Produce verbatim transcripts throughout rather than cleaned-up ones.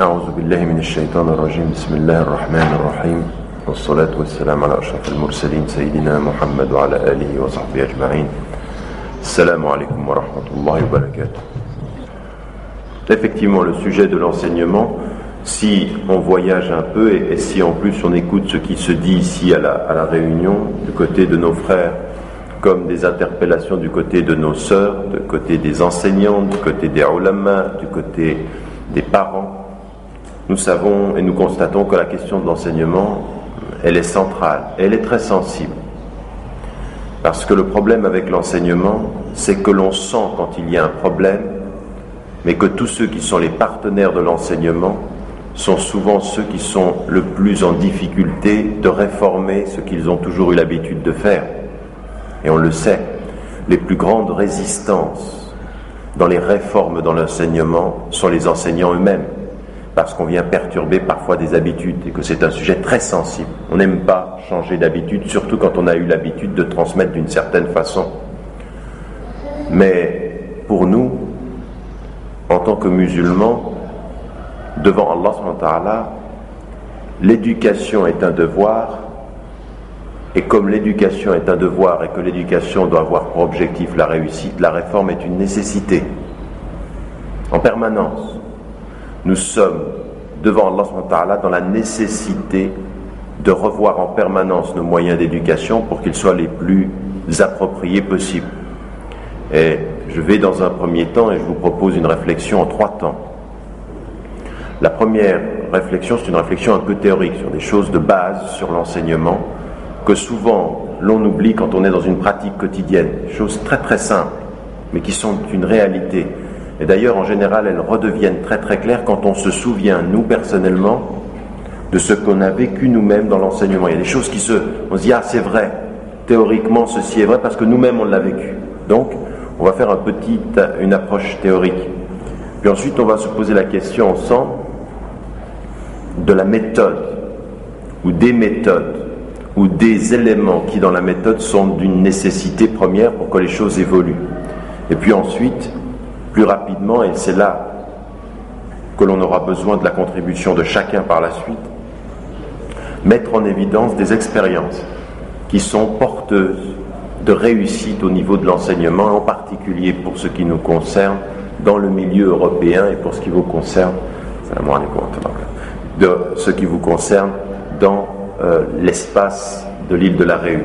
أعوذ بالله من الشيطان الرجيم بسم الله الرحمن الرحيم والصلاة والسلام على أشرف المرسلين سيدنا محمد وعلى آله وصحبه أجمعين. Assalamu alaikum wa rahmatullahi wa barakatuh. Effectivement, le sujet de l'enseignement, si on voyage un peu et, et si en plus on écoute ce qui se dit ici à la, à la réunion, du côté de nos frères, comme des interpellations du côté de nos sœurs, du côté des enseignants, du côté des ulama, du côté des parents, nous savons et nous constatons que la question de l'enseignement, elle est centrale, elle est très sensible. Parce que le problème avec l'enseignement, c'est que l'on sent quand il y a un problème, mais que tous ceux qui sont les partenaires de l'enseignement sont souvent ceux qui sont le plus en difficulté de réformer ce qu'ils ont toujours eu l'habitude de faire. Et on le sait, les plus grandes résistances dans les réformes dans l'enseignement sont les enseignants eux-mêmes, parce qu'on vient perturber parfois des habitudes et que c'est un sujet très sensible. On n'aime pas changer d'habitude, surtout quand on a eu l'habitude de transmettre d'une certaine façon. Mais pour nous, en tant que musulmans, devant Allah subhanahu wa ta'ala, l'éducation est un devoir, et comme l'éducation est un devoir et que l'éducation doit avoir pour objectif la réussite, la réforme est une nécessité. En permanence, nous sommes devant Allah subhanahu wa ta'ala dans la nécessité de revoir en permanence nos moyens d'éducation pour qu'ils soient les plus appropriés possibles. Et je vais dans un premier temps et je vous propose une réflexion en trois temps. La première réflexion, c'est une réflexion un peu théorique sur des choses de base sur l'enseignement que souvent l'on oublie quand on est dans une pratique quotidienne, des choses très très simples mais qui sont une réalité. Et d'ailleurs en général elles redeviennent très très claires quand on se souvient, nous personnellement, de ce qu'on a vécu nous-mêmes dans l'enseignement. Il y a des choses qui se... on se dit ah c'est vrai, théoriquement ceci est vrai parce que nous-mêmes on l'a vécu. Donc on va faire un petit, une approche théorique. Puis ensuite on va se poser la question ensemble de la méthode ou des méthodes ou des éléments qui dans la méthode sont d'une nécessité première pour que les choses évoluent. Et puis ensuite, plus rapidement, et c'est là que l'on aura besoin de la contribution de chacun par la suite, mettre en évidence des expériences qui sont porteuses de réussite au niveau de l'enseignement, en particulier pour ce qui nous concerne dans le milieu européen et pour ce qui vous concerne, de ce qui vous concerne dans euh, l'espace de l'île de la Réunion.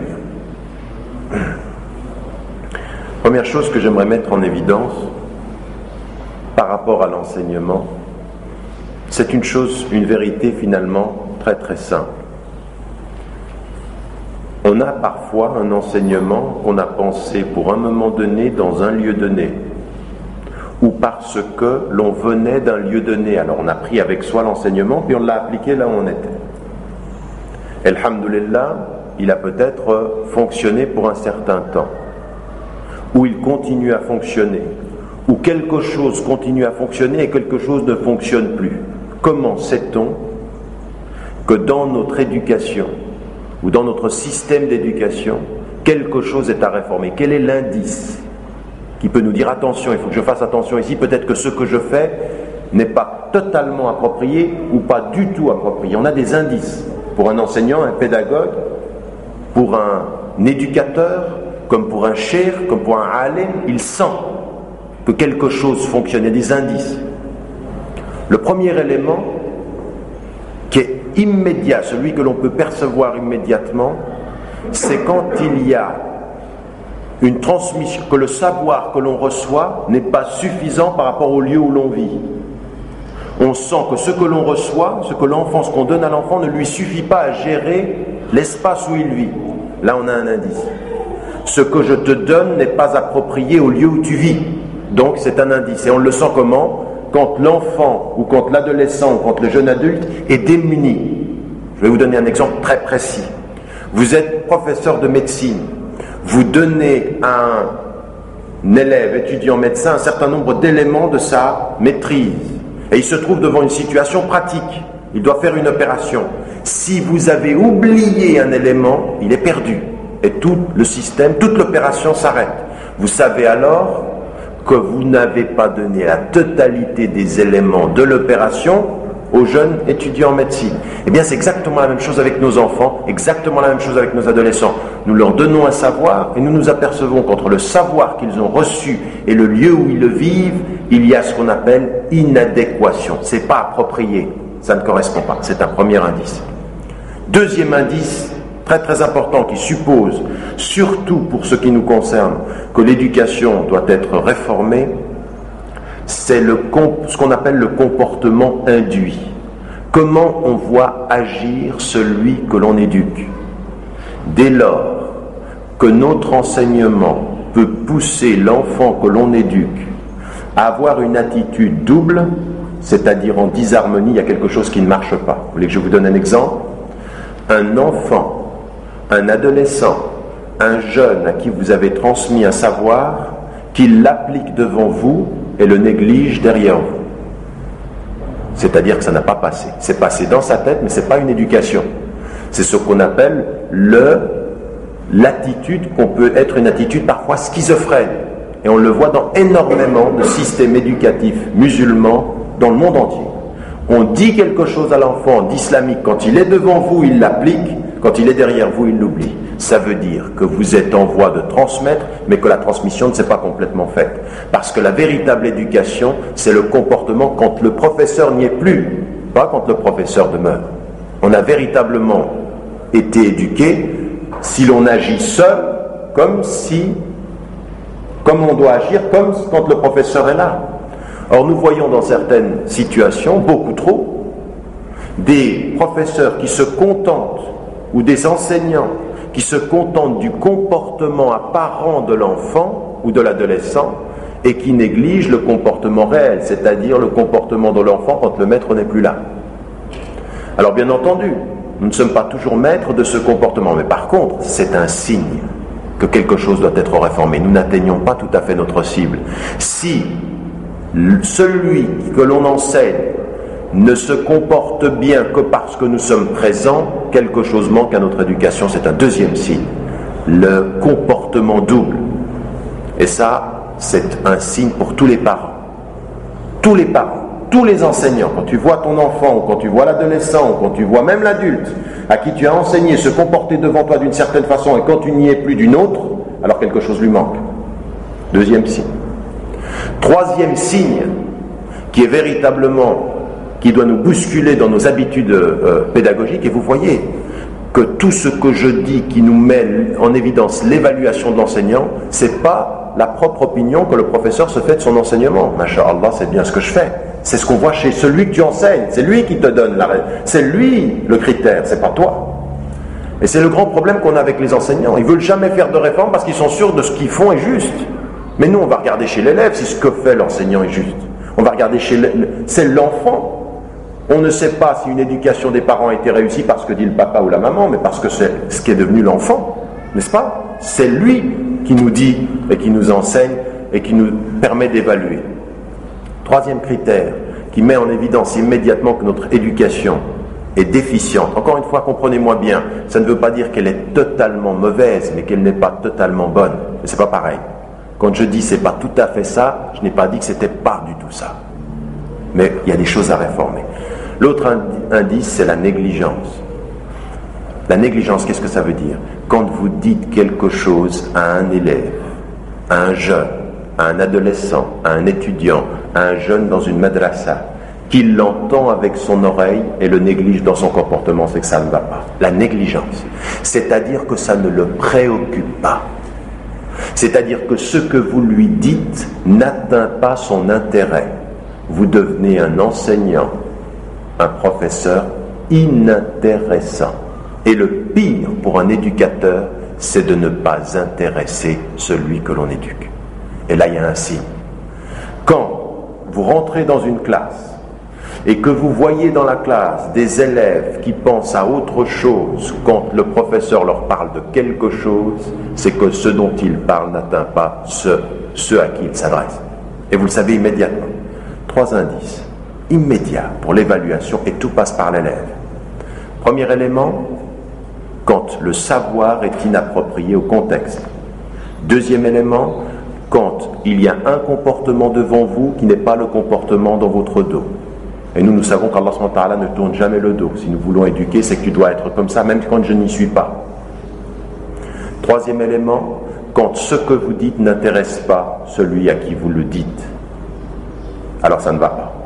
Première chose que j'aimerais mettre en évidence par rapport à l'enseignement, c'est une chose, une vérité finalement très très simple. On a parfois un enseignement qu'on a pensé pour un moment donné dans un lieu donné, ou parce que l'on venait d'un lieu donné. Alors on a pris avec soi l'enseignement, puis on l'a appliqué là où on était. Alhamdulillah, il a peut-être fonctionné pour un certain temps, ou il continue à fonctionner, ou quelque chose continue à fonctionner et quelque chose ne fonctionne plus. Comment sait-on que dans notre éducation, ou dans notre système d'éducation, quelque chose est à réformer? Quel est l'indice qui peut nous dire attention, il faut que je fasse attention ici, peut-être que ce que je fais n'est pas totalement approprié ou pas du tout approprié? On a des indices pour un enseignant, un pédagogue, pour un éducateur, comme pour un cheikh, comme pour un alim, il sent que quelque chose fonctionne, il y a des indices. Le premier élément qui est immédiat, celui que l'on peut percevoir immédiatement, c'est quand il y a une transmission, que le savoir que l'on reçoit n'est pas suffisant par rapport au lieu où l'on vit. On sent que ce que l'on reçoit, ce que l'enfant, ce qu'on donne à l'enfant ne lui suffit pas à gérer l'espace où il vit. Là on a un indice. Ce que je te donne n'est pas approprié au lieu où tu vis. Donc c'est un indice. Et on le sent comment? Quand l'enfant ou quand l'adolescent ou quand le jeune adulte est démuni. Je vais vous donner un exemple très précis. Vous êtes professeur de médecine. Vous donnez à un élève, étudiant médecin, un certain nombre d'éléments de sa maîtrise. Et il se trouve devant une situation pratique. Il doit faire une opération. Si vous avez oublié un élément, il est perdu. Et tout le système, toute l'opération s'arrête. Vous savez alors que vous n'avez pas donné la totalité des éléments de l'opération aux jeunes étudiants en médecine. Eh bien, c'est exactement la même chose avec nos enfants, exactement la même chose avec nos adolescents. Nous leur donnons un savoir et nous nous apercevons qu'entre le savoir qu'ils ont reçu et le lieu où ils le vivent, il y a ce qu'on appelle inadéquation. C'est pas approprié, ça ne correspond pas. C'est un premier indice. Deuxième indice, très très important, qui suppose, surtout pour ce qui nous concerne, que l'éducation doit être réformée, c'est le, ce qu'on appelle le comportement induit. Comment on voit agir celui que l'on éduque. Dès lors que notre enseignement peut pousser l'enfant que l'on éduque à avoir une attitude double, c'est-à-dire en disharmonie, il y a quelque chose qui ne marche pas. Vous voulez que je vous donne un exemple ? Un enfant, un adolescent, un jeune à qui vous avez transmis un savoir, qu'il l'applique devant vous et le néglige derrière vous. C'est-à-dire que ça n'a pas passé. C'est passé dans sa tête, mais ce n'est pas une éducation. C'est ce qu'on appelle le, l'attitude qu'on peut être une attitude parfois schizophrène. Et on le voit dans énormément de systèmes éducatifs musulmans dans le monde entier. On dit quelque chose à l'enfant d'islamique, quand il est devant vous, il l'applique, quand il est derrière vous, il l'oublie. Ça veut dire que vous êtes en voie de transmettre, mais que la transmission ne s'est pas complètement faite. Parce que la véritable éducation, c'est le comportement quand le professeur n'y est plus, pas quand le professeur demeure. On a véritablement été éduqué si l'on agit seul, comme si, comme on doit agir, comme quand le professeur est là. Or, nous voyons dans certaines situations, beaucoup trop, des professeurs qui se contentent, ou des enseignants qui se contentent du comportement apparent de l'enfant ou de l'adolescent et qui négligent le comportement réel, c'est-à-dire le comportement de l'enfant quand le maître n'est plus là. Alors bien entendu, nous ne sommes pas toujours maîtres de ce comportement, mais par contre, c'est un signe que quelque chose doit être réformé. Nous n'atteignons pas tout à fait notre cible. Si celui que l'on enseigne ne se comporte bien que parce que nous sommes présents, quelque chose manque à notre éducation, c'est un deuxième signe. Le comportement double. Et ça, c'est un signe pour tous les parents. Tous les parents, tous les enseignants, quand tu vois ton enfant, ou quand tu vois l'adolescent, ou quand tu vois même l'adulte, à qui tu as enseigné se comporter devant toi d'une certaine façon, et quand tu n'y es plus d'une autre, alors quelque chose lui manque. Deuxième signe. Troisième signe, qui est véritablement, qui doit nous bousculer dans nos habitudes euh, pédagogiques, et vous voyez que tout ce que je dis qui nous met en évidence l'évaluation de l'enseignant, c'est pas la propre opinion que le professeur se fait de son enseignement. Masha'Allah, c'est bien ce que je fais. C'est ce qu'on voit chez celui que tu enseignes. C'est lui qui te donne la... C'est lui le critère, c'est pas toi. Et c'est le grand problème qu'on a avec les enseignants. Ils veulent jamais faire de réforme parce qu'ils sont sûrs de ce qu'ils font est juste. Mais nous, on va regarder chez l'élève si ce que fait l'enseignant est juste. On va regarder chez le... c'est l'enfant. On ne sait pas si une éducation des parents a été réussie parce que dit le papa ou la maman, mais parce que c'est ce qui est devenu l'enfant, n'est-ce pas? C'est lui qui nous dit et qui nous enseigne et qui nous permet d'évaluer. Troisième critère qui met en évidence immédiatement que notre éducation est déficiente. Encore une fois, comprenez-moi bien, ça ne veut pas dire qu'elle est totalement mauvaise, mais qu'elle n'est pas totalement bonne. Mais c'est pas pareil. Quand je dis c'est pas tout à fait ça, je n'ai pas dit que c'était pas du tout ça. Mais il y a des choses à réformer. L'autre indice, c'est la négligence. La négligence, qu'est-ce que ça veut dire? Quand vous dites quelque chose à un élève, à un jeune, à un adolescent, à un étudiant, à un jeune dans une madrasa, qu'il l'entend avec son oreille et le néglige dans son comportement, c'est que ça ne va pas. La négligence, c'est-à-dire que ça ne le préoccupe pas. C'est-à-dire que ce que vous lui dites n'atteint pas son intérêt. Vous devenez un enseignant, un professeur inintéressant. Et le pire pour un éducateur, c'est de ne pas intéresser celui que l'on éduque. Et là, il y a un signe. Quand vous rentrez dans une classe et que vous voyez dans la classe des élèves qui pensent à autre chose quand le professeur leur parle de quelque chose, c'est que ce dont ils parlent n'atteint pas ceux, ceux à qui ils s'adressent. Et vous le savez immédiatement. Trois indices immédiats pour l'évaluation, et tout passe par l'élève. Premier élément, quand le savoir est inapproprié au contexte. Deuxième élément, quand il y a un comportement devant vous qui n'est pas le comportement dans votre dos. Et nous, nous savons qu'Allah subhanahu wa ta'ala ne tourne jamais le dos. Si nous voulons éduquer, c'est que tu dois être comme ça, même quand je n'y suis pas. Troisième élément, quand ce que vous dites n'intéresse pas celui à qui vous le dites, alors ça ne va pas.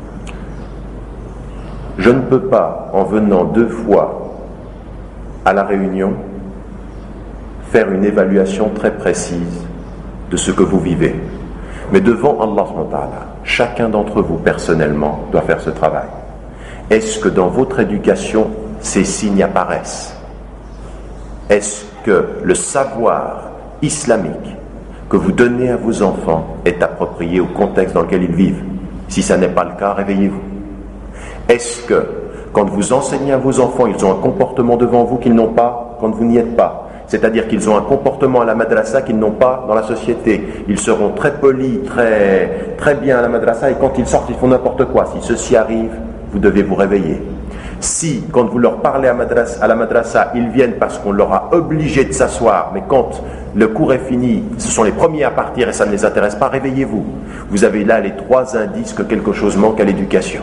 Je ne peux pas, en venant deux fois à la réunion, faire une évaluation très précise de ce que vous vivez. Mais devant Allah subhanahu wa ta'ala, chacun d'entre vous personnellement doit faire ce travail. Est-ce que dans votre éducation, ces signes apparaissent? Est-ce que le savoir islamique que vous donnez à vos enfants est approprié au contexte dans lequel ils vivent? Si ça n'est pas le cas, réveillez-vous. Est-ce que, quand vous enseignez à vos enfants, ils ont un comportement devant vous qu'ils n'ont pas quand vous n'y êtes pas? C'est-à-dire qu'ils ont un comportement à la madrasa qu'ils n'ont pas dans la société. Ils seront très polis, très, très bien à la madrasa, et quand ils sortent, ils font n'importe quoi. Si ceci arrive, vous devez vous réveiller. Si, quand vous leur parlez à, madrasa, à la madrasa, ils viennent parce qu'on leur a obligé de s'asseoir, mais quand le cours est fini, ce sont les premiers à partir et ça ne les intéresse pas, réveillez-vous. Vous avez là les trois indices que quelque chose manque à l'éducation.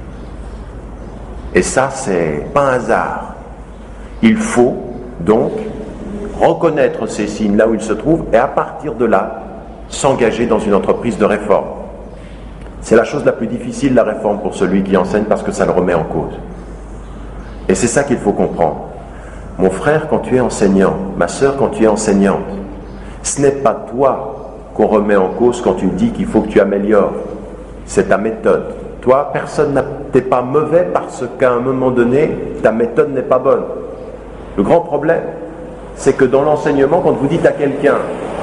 Et ça, c'est pas un hasard. Il faut donc reconnaître ces signes là où ils se trouvent et à partir de là, s'engager dans une entreprise de réforme. C'est la chose la plus difficile, la réforme, pour celui qui enseigne, parce que ça le remet en cause. Et c'est ça qu'il faut comprendre. Mon frère, quand tu es enseignant, ma sœur, quand tu es enseignante, ce n'est pas toi qu'on remet en cause quand tu dis qu'il faut que tu améliores. C'est ta méthode. Toi, personne n'est pas mauvais parce qu'à un moment donné, ta méthode n'est pas bonne. Le grand problème, c'est que dans l'enseignement, quand vous dites à quelqu'un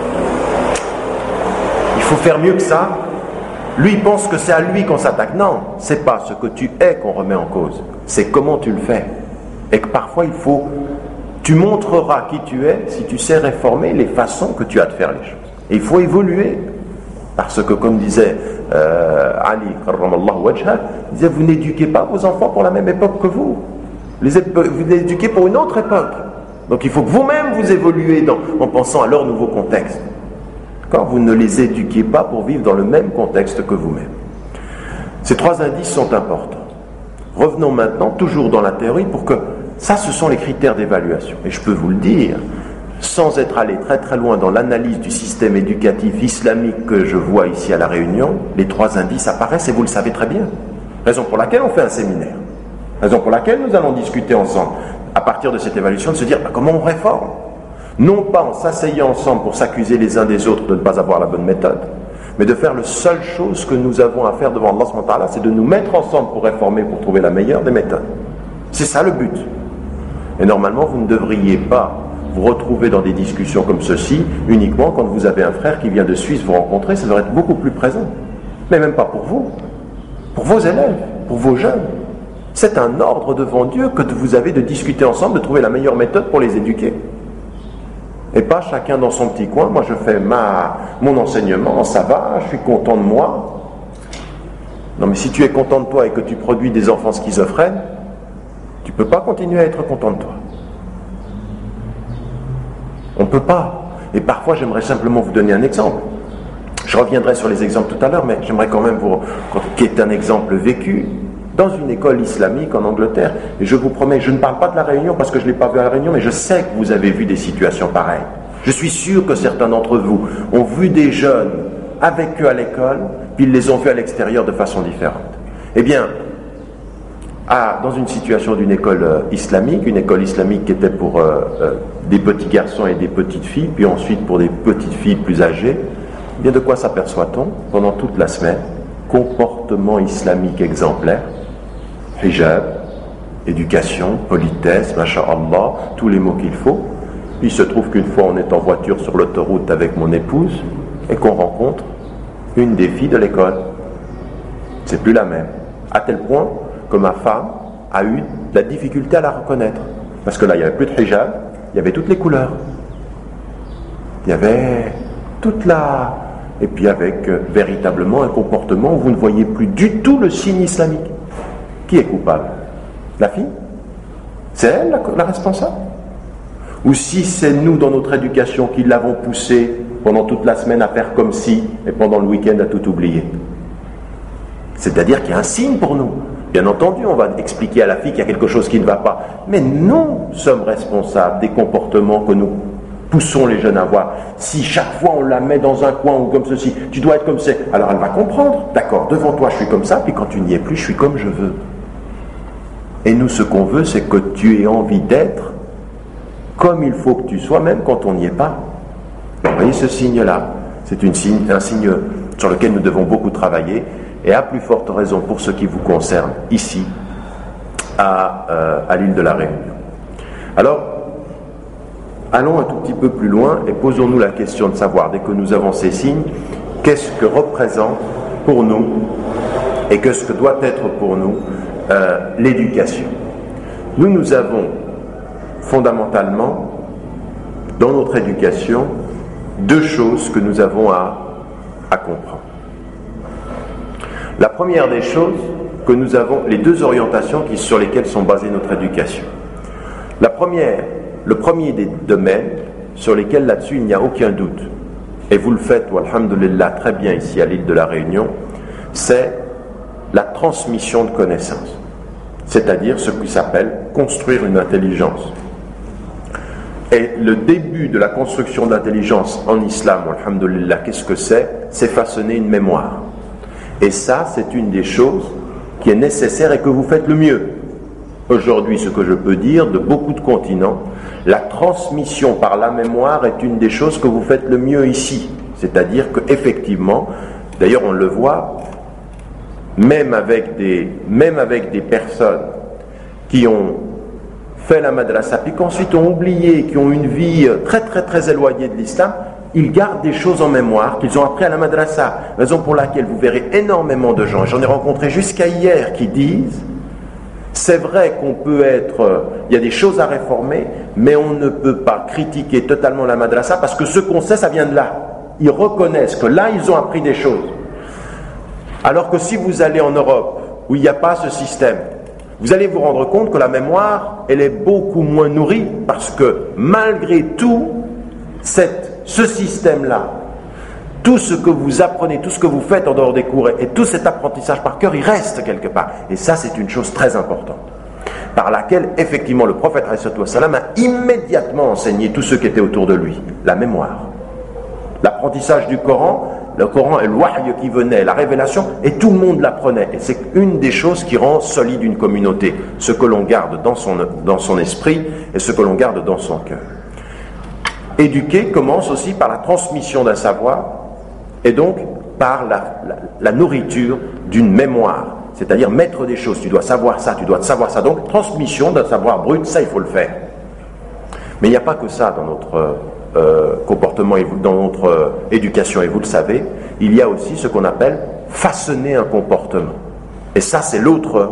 il faut faire mieux que ça, lui pense que c'est à lui qu'on s'attaque. Non, c'est pas ce que tu es qu'on remet en cause, c'est comment tu le fais. Et que parfois il faut, tu montreras qui tu es si tu sais réformer les façons que tu as de faire les choses. Et il faut évoluer, parce que comme disait euh, Ali karramallahu wajha, il disait vous n'éduquez pas vos enfants pour la même époque que vous, les vous les éduquez pour une autre époque. Donc il faut que vous-même vous évoluez dans, en pensant à leur nouveau contexte. Quand vous ne les éduquez pas pour vivre dans le même contexte que vous-même. Ces trois indices sont importants. Revenons maintenant, toujours dans la théorie, pour que ça, ce sont les critères d'évaluation. Et je peux vous le dire, sans être allé très très loin dans l'analyse du système éducatif islamique que je vois ici à La Réunion, les trois indices apparaissent et vous le savez très bien. Raison pour laquelle on fait un séminaire. Raison pour laquelle nous allons discuter ensemble, à partir de cette évaluation, de se dire bah, comment on réforme. Non pas en s'asseyant ensemble pour s'accuser les uns des autres de ne pas avoir la bonne méthode, mais de faire la seule chose que nous avons à faire devant Allah subhanahu wa ta'ala, c'est de nous mettre ensemble pour réformer, pour trouver la meilleure des méthodes. C'est ça le but. Et normalement, vous ne devriez pas vous retrouver dans des discussions comme ceci uniquement quand vous avez un frère qui vient de Suisse vous rencontrer, ça devrait être beaucoup plus présent. Mais même pas pour vous, pour vos élèves, pour vos jeunes. C'est un ordre devant Dieu que vous avez de discuter ensemble, de trouver la meilleure méthode pour les éduquer. Et pas chacun dans son petit coin, moi je fais ma, mon enseignement, ça va, je suis content de moi. Non mais si tu es content de toi et que tu produis des enfants schizophrènes, tu ne peux pas continuer à être content de toi. On ne peut pas. Et parfois j'aimerais simplement vous donner un exemple. Je reviendrai sur les exemples tout à l'heure, mais j'aimerais quand même vous qui est un exemple vécu dans une école islamique en Angleterre. Et je vous promets, je ne parle pas de la Réunion parce que je ne l'ai pas vu à la Réunion, mais je sais que vous avez vu des situations pareilles. Je suis sûr que certains d'entre vous ont vu des jeunes avec eux à l'école, puis ils les ont vus à l'extérieur de façon différente. Eh bien, à, dans une situation d'une école euh, islamique, une école islamique qui était pour euh, euh, des petits garçons et des petites filles, puis ensuite pour des petites filles plus âgées, eh bien de quoi s'aperçoit-on pendant toute la semaine? Comportement islamique exemplaire, hijab, éducation, politesse, masha'Allah, tous les mots qu'il faut. Il se trouve qu'une fois on est en voiture sur l'autoroute avec mon épouse et qu'on rencontre une des filles de l'école. C'est plus la même. À tel point que ma femme a eu de la difficulté à la reconnaître. Parce que là, il n'y avait plus de hijab, il y avait toutes les couleurs. Il y avait toute la... Et puis avec euh, véritablement un comportement où vous ne voyez plus du tout le signe islamique. Qui est coupable? La fille? C'est elle la, la responsable? Ou si c'est nous dans notre éducation qui l'avons poussée pendant toute la semaine à faire comme si, et pendant le week-end à tout oublier? C'est-à-dire qu'il y a un signe pour nous. Bien entendu, on va expliquer à la fille qu'il y a quelque chose qui ne va pas. Mais nous sommes responsables des comportements que nous poussons les jeunes à avoir. Si chaque fois on la met dans un coin ou comme ceci, tu dois être comme c'est, alors elle va comprendre. D'accord, devant toi je suis comme ça, puis quand tu n'y es plus, je suis comme je veux. Et nous, ce qu'on veut, c'est que tu aies envie d'être comme il faut que tu sois, même quand on n'y est pas. Vous voyez ce signe-là, c'est une signe, un signe sur lequel nous devons beaucoup travailler, et à plus forte raison pour ce qui vous concerne, ici, à, euh, à l'île de la Réunion. Alors, allons un tout petit peu plus loin et posons-nous la question de savoir, dès que nous avons ces signes, qu'est-ce que représente pour nous et qu'est-ce que doit être pour nous euh, l'éducation. Nous, nous avons fondamentalement, dans notre éducation, deux choses que nous avons à, à comprendre. La première des choses que nous avons, les deux orientations qui, sur lesquelles sont basées notre éducation. La première, le premier des domaines sur lesquels là-dessus il n'y a aucun doute, et vous le faites, alhamdoulilah, très bien ici à l'île de la Réunion, c'est la transmission de connaissances, c'est-à-dire ce qui s'appelle construire une intelligence. Et le début de la construction d'intelligence en islam, alhamdoulilah, qu'est-ce que c'est? C'est façonner une mémoire. Et ça, c'est une des choses qui est nécessaire et que vous faites le mieux. Aujourd'hui, ce que je peux dire de beaucoup de continents, la transmission par la mémoire est une des choses que vous faites le mieux ici. C'est-à-dire qu'effectivement, d'ailleurs on le voit, même avec des, même avec des personnes qui ont fait la madrasa, puis qu'ensuite ont oublié, qui ont une vie très très très éloignée de l'islam, ils gardent des choses en mémoire qu'ils ont appris à la madrasa. Raison pour laquelle vous verrez énormément de gens, j'en ai rencontré jusqu'à hier, qui disent c'est vrai qu'on peut être, il y a des choses à réformer, mais on ne peut pas critiquer totalement la madrasa parce que ce qu'on sait, ça vient de là. Ils reconnaissent que là, ils ont appris des choses. Alors que si vous allez en Europe, où il n'y a pas ce système, vous allez vous rendre compte que la mémoire, elle est beaucoup moins nourrie parce que malgré tout, cette, ce système-là, tout ce que vous apprenez, tout ce que vous faites en dehors des cours et tout cet apprentissage par cœur, il reste quelque part. Et ça, c'est une chose très importante, par laquelle, effectivement, le prophète a immédiatement enseigné tous ceux qui étaient autour de lui, la mémoire. L'apprentissage du Coran, le Coran est le wahy qui venait, la révélation, et tout le monde l'apprenait. Et c'est une des choses qui rend solide une communauté, ce que l'on garde dans son, dans son esprit et ce que l'on garde dans son cœur. Éduquer commence aussi par la transmission d'un savoir, et donc par la, la, la nourriture d'une mémoire, c'est-à-dire mettre des choses, tu dois savoir ça, tu dois savoir ça, donc transmission d'un savoir brut, ça il faut le faire. Mais il n'y a pas que ça dans notre euh, comportement, et dans notre euh, éducation, et vous le savez, il y a aussi ce qu'on appelle façonner un comportement. Et ça c'est l'autre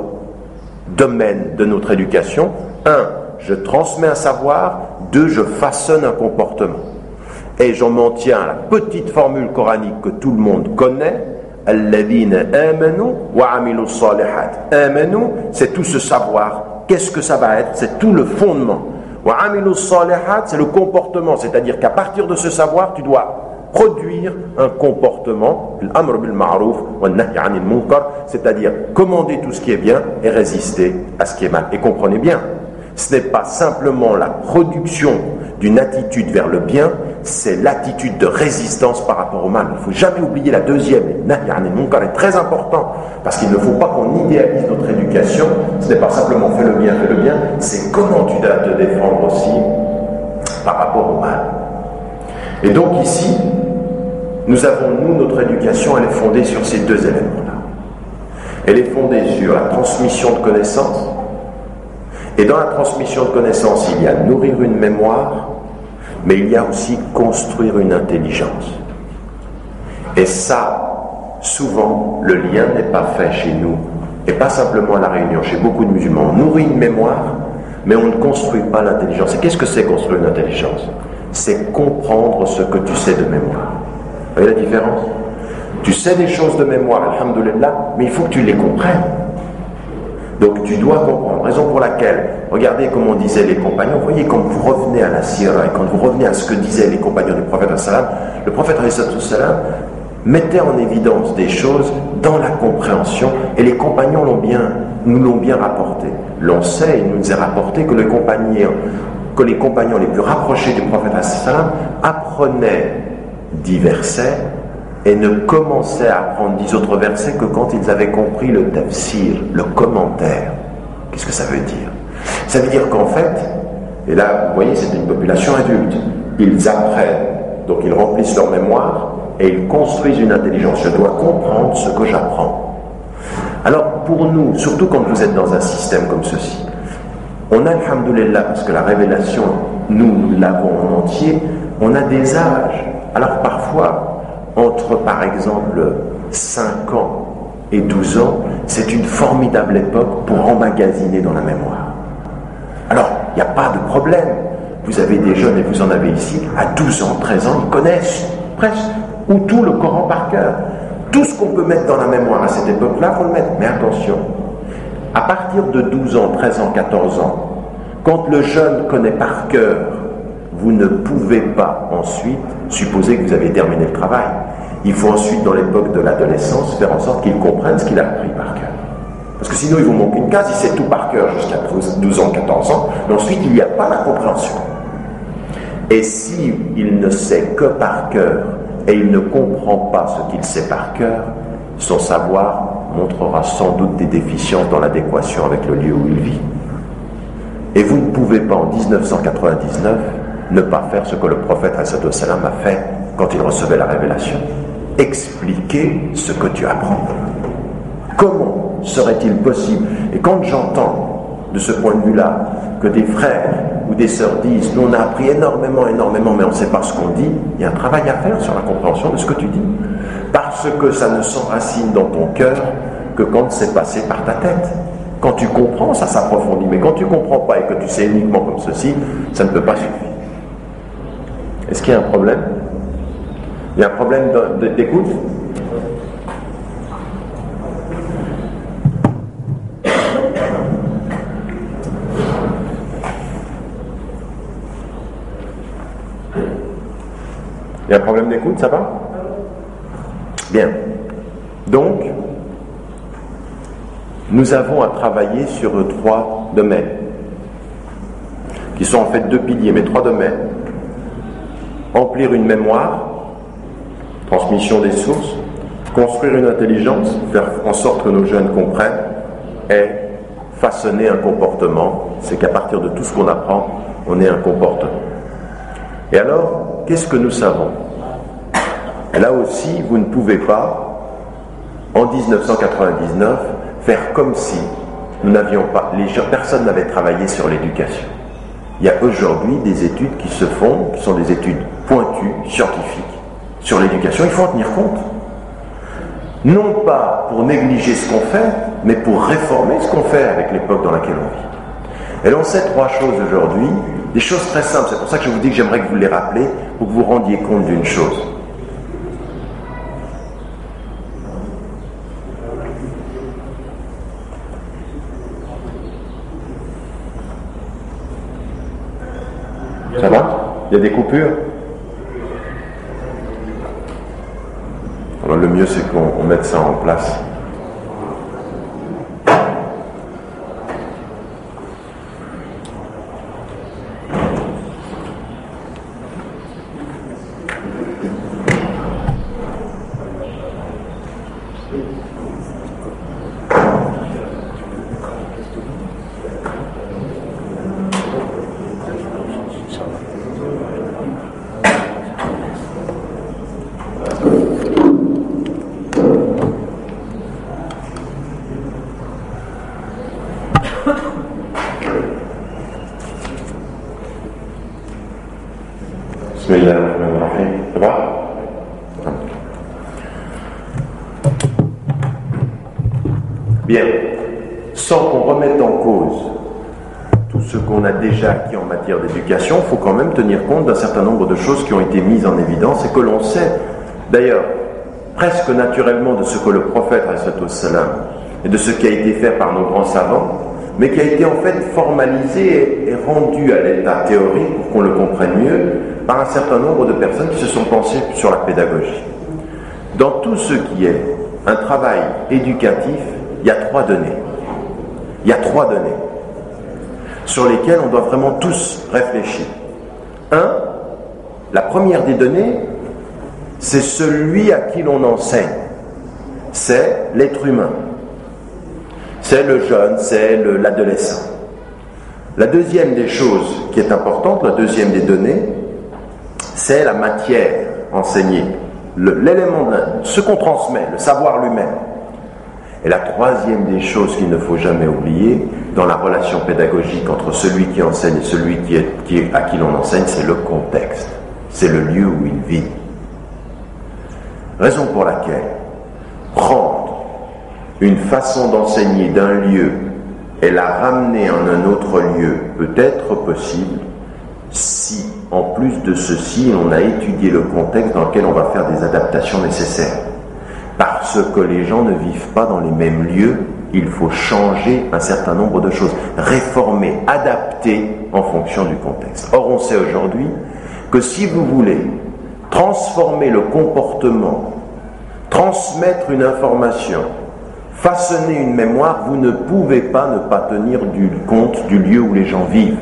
domaine de notre éducation. Un, je transmets un savoir, deux, je façonne un comportement. Et j'en m'en tiens à la petite formule coranique que tout le monde connaît, Alladhina amanu wa amilu salihat. Amanu, c'est tout ce savoir. Qu'est-ce que ça va être? C'est tout le fondement. Wa amilu salihat, c'est le comportement. C'est-à-dire qu'à partir de ce savoir, tu dois produire un comportement, l'amr bil ma'ruf wa nahy 'anil munkar, c'est-à-dire commander tout ce qui est bien et résister à ce qui est mal. Et comprenez bien, ce n'est pas simplement la production d'une attitude vers le bien, c'est l'attitude de résistance par rapport au mal. Il ne faut jamais oublier la deuxième. Nahy 'anil munkar est très important, parce qu'il ne faut pas qu'on idéalise notre éducation. Ce n'est pas simplement fais le bien, fais le bien, c'est comment tu dois te défendre aussi par rapport au mal. Et donc ici, nous avons, nous, notre éducation, elle est fondée sur ces deux éléments-là. Elle est fondée sur la transmission de connaissances. Et dans la transmission de connaissances, il y a nourrir une mémoire, mais il y a aussi construire une intelligence. Et ça, souvent, le lien n'est pas fait chez nous, et pas simplement à La Réunion, chez beaucoup de musulmans. On nourrit une mémoire, mais on ne construit pas l'intelligence. Et qu'est-ce que c'est construire une intelligence? C'est comprendre ce que tu sais de mémoire. Vous voyez la différence? Tu sais des choses de mémoire, alhamdoulilah, mais il faut que tu les comprennes. Donc tu dois comprendre, raison pour laquelle, regardez comme on disait les compagnons, vous voyez quand vous revenez à la sira et quand vous revenez à ce que disaient les compagnons du prophète, le prophète, mettait en évidence des choses dans la compréhension, et les compagnons l'ont bien, nous l'ont bien rapporté. L'on sait, il nous est rapporté que les compagnons, que les compagnons les plus rapprochés du prophète apprenaient dix versets et ne commençaient à apprendre dix autres versets que quand ils avaient compris le tafsir, le commentaire. Qu'est-ce que ça veut dire? Ça veut dire qu'en fait, et là, vous voyez, c'est une population adulte, ils apprennent, donc ils remplissent leur mémoire et ils construisent une intelligence. Je dois comprendre ce que j'apprends. Alors, pour nous, surtout quand vous êtes dans un système comme ceci, on a, alhamdoulilah, parce que la révélation, nous, nous l'avons en entier, on a des âges. Alors, parfois, entre, par exemple, cinq ans et douze ans, c'est une formidable époque pour emmagasiner dans la mémoire. Alors, il n'y a pas de problème. Vous avez des jeunes, et vous en avez ici, à douze ans, treize ans, ils connaissent presque, ou tout le Coran par cœur. Tout ce qu'on peut mettre dans la mémoire à cette époque-là, il faut le mettre. Mais attention, à partir de douze ans, treize ans, quatorze ans, quand le jeune connaît par cœur, vous ne pouvez pas ensuite supposer que vous avez terminé le travail. Il faut ensuite, dans l'époque de l'adolescence, faire en sorte qu'il comprenne ce qu'il a appris par cœur. Parce que sinon, il vous manque une case, il sait tout par cœur jusqu'à douze ans, quatorze ans, mais ensuite, il n'y a pas la compréhension. Et si il ne sait que par cœur, et il ne comprend pas ce qu'il sait par cœur, son savoir montrera sans doute des déficiences dans l'adéquation avec le lieu où il vit. Et vous ne pouvez pas, en dix-neuf cent quatre-vingt-dix-neuf, ne pas faire ce que le prophète sallallahu alayhi wa sallam a fait quand il recevait la révélation. Expliquer ce que tu apprends. Comment serait-il possible? Et quand j'entends, de ce point de vue-là, que des frères ou des sœurs disent « Nous, on a appris énormément, énormément, mais on ne sait pas ce qu'on dit », il y a un travail à faire sur la compréhension de ce que tu dis. Parce que ça ne s'enracine dans ton cœur que quand c'est passé par ta tête. Quand tu comprends, ça s'approfondit. Mais quand tu ne comprends pas et que tu sais uniquement comme ceci, ça ne peut pas suffire. Est-ce qu'il y a un problème? Il y a un problème d'écoute? Il y a un problème d'écoute, ça va? Bien. Donc, nous avons à travailler sur trois domaines, qui sont en fait deux piliers, mais trois domaines. Remplir une mémoire, transmission des sources, construire une intelligence, faire en sorte que nos jeunes comprennent, et façonner un comportement. C'est qu'à partir de tout ce qu'on apprend, on ait un comportement. Et alors, qu'est-ce que nous savons? Là aussi, vous ne pouvez pas, en dix-neuf cent quatre-vingt-dix-neuf, faire comme si nous n'avions pas, les gens, personne n'avait travaillé sur l'éducation. Il y a aujourd'hui des études qui se font, qui sont des études pointues, scientifiques, sur l'éducation. Il faut en tenir compte. Non pas pour négliger ce qu'on fait, mais pour réformer ce qu'on fait avec l'époque dans laquelle on vit. Et l'on sait trois choses aujourd'hui, des choses très simples. C'est pour ça que je vous dis que j'aimerais que vous les rappeliez, pour que vous rendiez compte d'une chose. Ça va? Il y a des coupures? Alors le mieux c'est qu'on mette ça en place. Bismillahirrahmanirrahim. Ça va? Bien. Sans qu'on remette en cause tout ce qu'on a déjà acquis en matière d'éducation, il faut quand même tenir compte d'un certain nombre de choses qui ont été mises en évidence et que l'on sait, d'ailleurs, presque naturellement de ce que le prophète alayhi salam et de ce qui a été fait par nos grands savants, mais qui a été en fait formalisé et rendu à l'état théorique, pour qu'on le comprenne mieux, par un certain nombre de personnes qui se sont pensées sur la pédagogie. Dans tout ce qui est un travail éducatif, il y a trois données. Il y a trois données sur lesquelles on doit vraiment tous réfléchir. Un, la première des données, c'est celui à qui l'on enseigne. C'est l'être humain. C'est le jeune, c'est le, l'adolescent. La deuxième des choses qui est importante, la deuxième des données, c'est la matière enseignée, le, l'élément, de, ce qu'on transmet, le savoir lui-même. Et la troisième des choses qu'il ne faut jamais oublier, dans la relation pédagogique entre celui qui enseigne et celui qui est, qui est, à qui l'on enseigne, c'est le contexte, c'est le lieu où il vit. Raison pour laquelle prendre une façon d'enseigner d'un lieu et la ramener en un autre lieu peut être possible si, en plus de ceci, on a étudié le contexte dans lequel on va faire des adaptations nécessaires. Parce que les gens ne vivent pas dans les mêmes lieux, il faut changer un certain nombre de choses, réformer, adapter en fonction du contexte. Or, on sait aujourd'hui que si vous voulez transformer le comportement, transmettre une information, façonner une mémoire, vous ne pouvez pas ne pas tenir du compte du lieu où les gens vivent.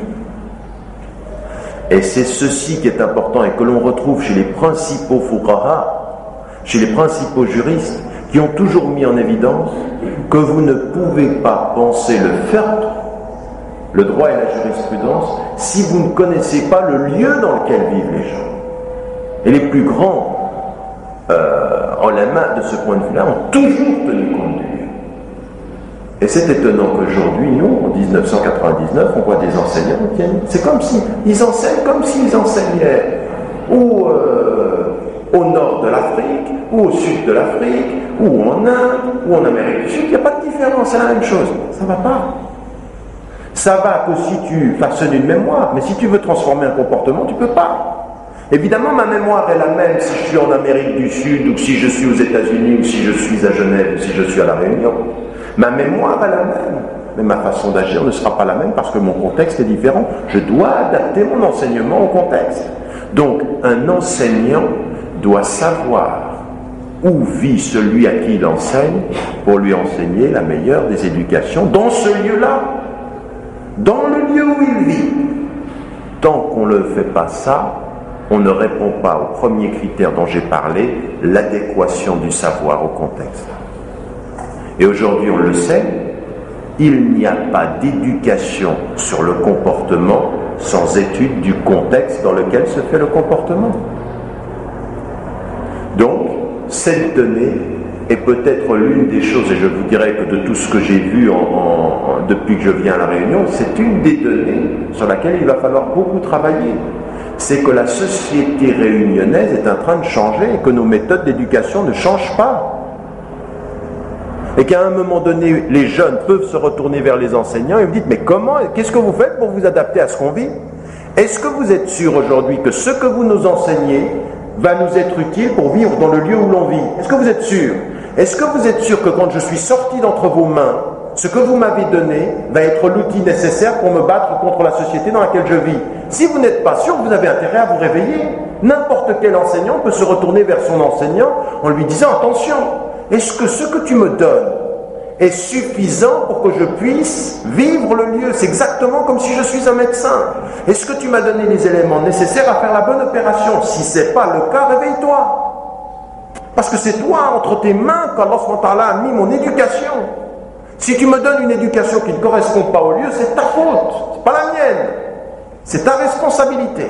Et c'est ceci qui est important et que l'on retrouve chez les principaux fuqaha, chez les principaux juristes, qui ont toujours mis en évidence que vous ne pouvez pas penser le fiqh, le droit et la jurisprudence, si vous ne connaissez pas le lieu dans lequel vivent les gens. Et les plus grands euh, en la main de ce point de vue-là ont toujours tenu compte du lieu. Et c'est étonnant qu'aujourd'hui, nous, en dix-neuf cent quatre-vingt-dix-neuf, on voit des enseignants qui, c'est comme si ils enseignent comme s'ils enseignaient ou euh, au nord de l'Afrique, ou au sud de l'Afrique, ou en Inde, ou en Amérique du Sud. Il n'y a pas de différence, c'est la même chose. Ça ne va pas. Ça va que si tu façonnes une mémoire, mais si tu veux transformer un comportement, tu ne peux pas. Évidemment, ma mémoire est la même si je suis en Amérique du Sud, ou si je suis aux États-Unis, ou si je suis à Genève, ou si je suis à La Réunion. Ma mémoire est la même, mais ma façon d'agir ne sera pas la même parce que mon contexte est différent. Je dois adapter mon enseignement au contexte. Donc, un enseignant doit savoir où vit celui à qui il enseigne pour lui enseigner la meilleure des éducations dans ce lieu-là, dans le lieu où il vit. Tant qu'on ne fait pas ça, on ne répond pas au premier critère dont j'ai parlé, l'adéquation du savoir au contexte. Et aujourd'hui, on le sait, il n'y a pas d'éducation sur le comportement sans étude du contexte dans lequel se fait le comportement. Donc, cette donnée est peut-être l'une des choses, et je vous dirais que de tout ce que j'ai vu en, en, depuis que je viens à La Réunion, c'est une des données sur laquelle il va falloir beaucoup travailler. C'est que la société réunionnaise est en train de changer et que nos méthodes d'éducation ne changent pas. Et qu'à un moment donné, les jeunes peuvent se retourner vers les enseignants et vous dites, mais comment, qu'est-ce que vous faites pour vous adapter à ce qu'on vit? Est-ce que vous êtes sûr aujourd'hui que ce que vous nous enseignez va nous être utile pour vivre dans le lieu où l'on vit? Est-ce que vous êtes sûr? Est-ce que vous êtes sûr que quand je suis sorti d'entre vos mains, ce que vous m'avez donné va être l'outil nécessaire pour me battre contre la société dans laquelle je vis? Si vous n'êtes pas sûr, vous avez intérêt à vous réveiller. N'importe quel enseignant peut se retourner vers son enseignant en lui disant, attention, est-ce que ce que tu me donnes est suffisant pour que je puisse vivre le lieu? C'est exactement comme si je suis un médecin. Est-ce que tu m'as donné les éléments nécessaires à faire la bonne opération? Si ce n'est pas le cas, réveille-toi. Parce que c'est toi, entre tes mains, qu'Allah subhanahu wa ta'ala a mis mon éducation. Si tu me donnes une éducation qui ne correspond pas au lieu, c'est ta faute, c'est pas la mienne. C'est ta responsabilité.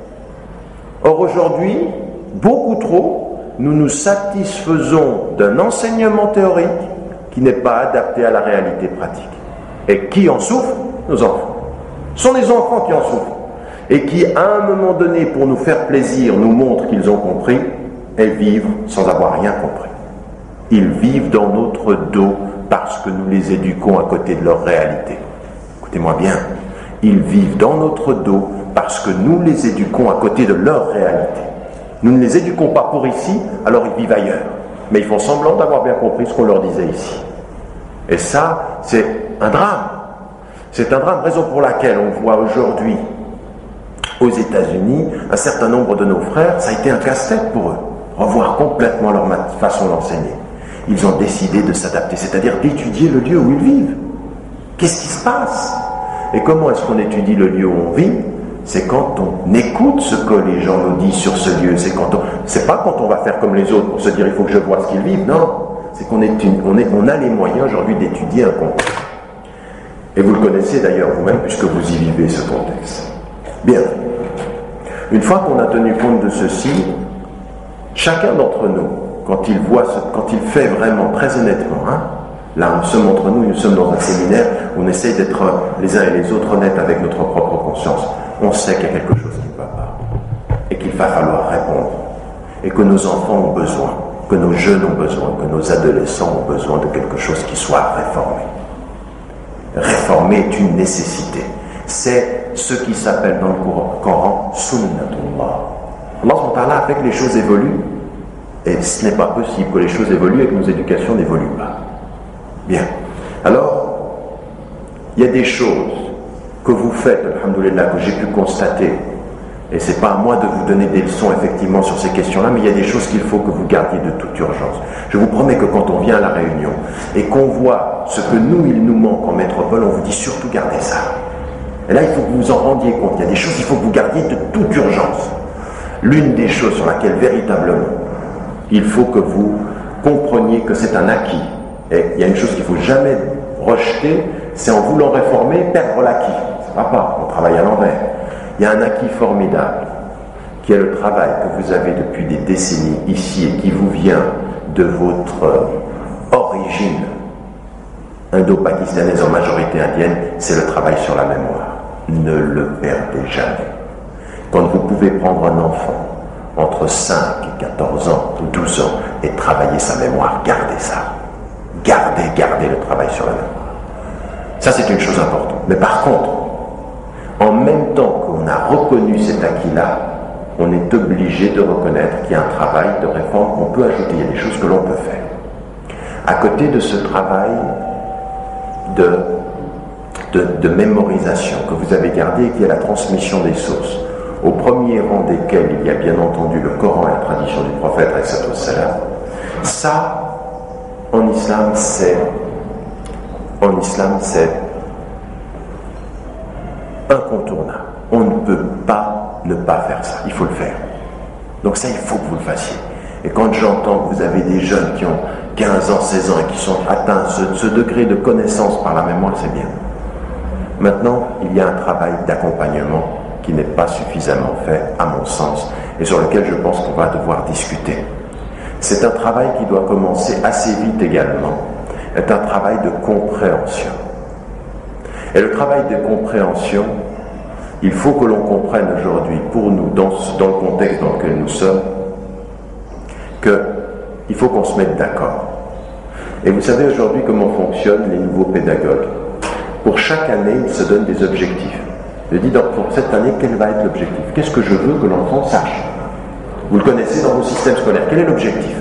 Or aujourd'hui, beaucoup trop, nous nous satisfaisons d'un enseignement théorique qui n'est pas adapté à la réalité pratique. Et qui en souffre? Nos enfants. Ce sont les enfants qui en souffrent. Et qui, à un moment donné, pour nous faire plaisir, nous montrent qu'ils ont compris, et vivent sans avoir rien compris. Ils vivent dans notre dos parce que nous les éduquons à côté de leur réalité. Écoutez-moi bien. Ils vivent dans notre dos parce que nous les éduquons à côté de leur réalité. Nous ne les éduquons pas pour ici, alors ils vivent ailleurs. Mais ils font semblant d'avoir bien compris ce qu'on leur disait ici. Et ça, c'est un drame. C'est un drame, raison pour laquelle on voit aujourd'hui, aux États-Unis, un certain nombre de nos frères, ça a été un casse-tête pour eux. revoir complètement leur façon d'enseigner. Ils ont décidé de s'adapter, c'est-à-dire d'étudier le lieu où ils vivent. Qu'est-ce qui se passe? Et comment est-ce qu'on étudie le lieu où on vit? C'est quand on écoute ce que les gens nous disent sur ce lieu. C'est quand on, c'est pas quand on va faire comme les autres pour se dire il faut que je vois ce qu'ils vivent. Non, c'est qu'on est une, on, est, on a les moyens aujourd'hui d'étudier un contexte. Et vous le connaissez d'ailleurs vous-même puisque vous y vivez ce contexte. Bien. Une fois qu'on a tenu compte de ceci, chacun d'entre nous, quand il voit, ce, quand il fait vraiment, très honnêtement, hein, là nous sommes entre nous, nous sommes dans un séminaire où on essaye d'être les uns et les autres honnêtes avec notre propre conscience. On sait qu'il y a quelque chose qui ne va pas et qu'il va falloir répondre et que nos enfants ont besoin, que nos jeunes ont besoin, que nos adolescents ont besoin de quelque chose qui soit réformé. Réformer est une nécessité. C'est ce qui s'appelle dans le Coran Sunnatullah. Allah subhanahu wa ta'ala a fait que les choses évoluent et ce n'est pas possible que les choses évoluent et que nos éducations n'évoluent pas. Bien. Alors, il y a des choses que vous faites, alhamdoulilah, que j'ai pu constater, et c'est pas à moi de vous donner des leçons effectivement sur ces questions-là, mais il y a des choses qu'il faut que vous gardiez de toute urgence. Je vous promets que quand on vient à la réunion et qu'on voit ce que nous, il nous manque en métropole, on vous dit surtout gardez ça. Et là, il faut que vous vous en rendiez compte. Il y a des choses qu'il faut que vous gardiez de toute urgence. L'une des choses sur laquelle véritablement il faut que vous compreniez que c'est un acquis. Et il y a une chose qu'il ne faut jamais rejeter, c'est en voulant réformer, perdre l'acquis. Ça ne va pas, on travaille à l'envers. Il y a un acquis formidable, qui est le travail que vous avez depuis des décennies ici et qui vous vient de votre origine indo-pakistanaise en majorité indienne, c'est le travail sur la mémoire. Ne le perdez jamais. Quand vous pouvez prendre un enfant entre cinq et quatorze ans ou douze ans et travailler sa mémoire, gardez ça. Gardez, gardez le travail sur la mémoire. Ça, c'est une chose importante. Mais par contre, en même temps qu'on a reconnu cet acquis-là, on est obligé de reconnaître qu'il y a un travail de réforme qu'on peut ajouter. Il y a des choses que l'on peut faire. À côté de ce travail de, de, de mémorisation que vous avez gardé et qui est la transmission des sources, au premier rang desquels il y a bien entendu le Coran et la tradition du prophète, ça, en islam, c'est en islam, c'est incontournable. On ne peut pas ne pas faire ça. Il faut le faire. Donc ça, il faut que vous le fassiez. Et quand j'entends que vous avez des jeunes qui ont quinze ans, seize ans et qui sont atteints ce, ce degré de connaissance par la mémoire, c'est bien. Maintenant, il y a un travail d'accompagnement qui n'est pas suffisamment fait, à mon sens, et sur lequel je pense qu'on va devoir discuter. C'est un travail qui doit commencer assez vite également. C'est un travail de compréhension. Et le travail de compréhension, il faut que l'on comprenne aujourd'hui, pour nous, dans, dans le contexte dans lequel nous sommes, qu'il faut qu'on se mette d'accord. Et vous savez aujourd'hui comment fonctionnent les nouveaux pédagogues. Pour chaque année, ils se donnent des objectifs. Je dis donc pour cette année, quel va être l'objectif? Qu'est-ce que je veux que l'enfant sache? Vous le connaissez dans vos systèmes scolaires. Quel est l'objectif?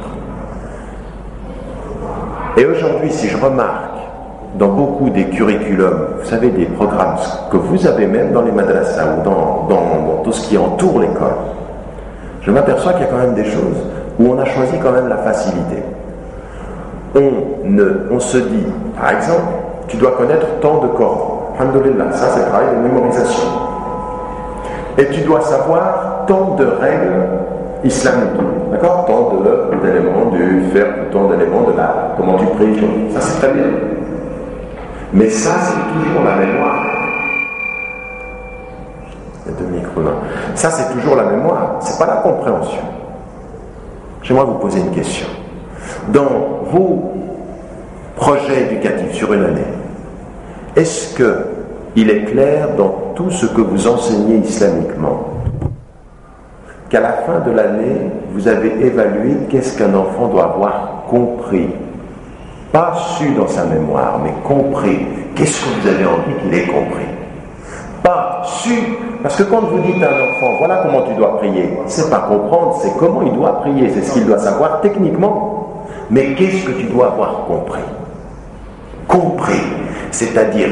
Et aujourd'hui, si je remarque dans beaucoup des curriculums, vous savez, des programmes que vous avez même dans les madrasas ou dans, dans, dans tout ce qui entoure l'école, je m'aperçois qu'il y a quand même des choses où on a choisi quand même la facilité. On, ne, on se dit, par exemple, tu dois connaître tant de Coran. Alhamdulillah, ça c'est le travail de mémorisation. Et tu dois savoir tant de règles islamiques. D'accord? Tant de, d'éléments du faire, tant d'éléments de la. Comment tu pries. Ça c'est très bien. Mais ça c'est toujours la mémoire. Il y a deux micros là. Ça c'est toujours la mémoire. C'est pas la compréhension. J'aimerais vous poser une question. Dans vos projets éducatifs sur une année, est-ce qu'il est clair dans tout ce que vous enseignez islamiquement qu'à la fin de l'année, vous avez évalué qu'est-ce qu'un enfant doit avoir compris? Pas su dans sa mémoire, mais compris. Qu'est-ce que vous avez envie qu'il ait compris? Pas su, parce que quand vous dites à un enfant, voilà comment tu dois prier, c'est pas comprendre, c'est comment il doit prier, c'est ce qu'il doit savoir techniquement. Mais qu'est-ce que tu dois avoir compris? Compris, c'est-à-dire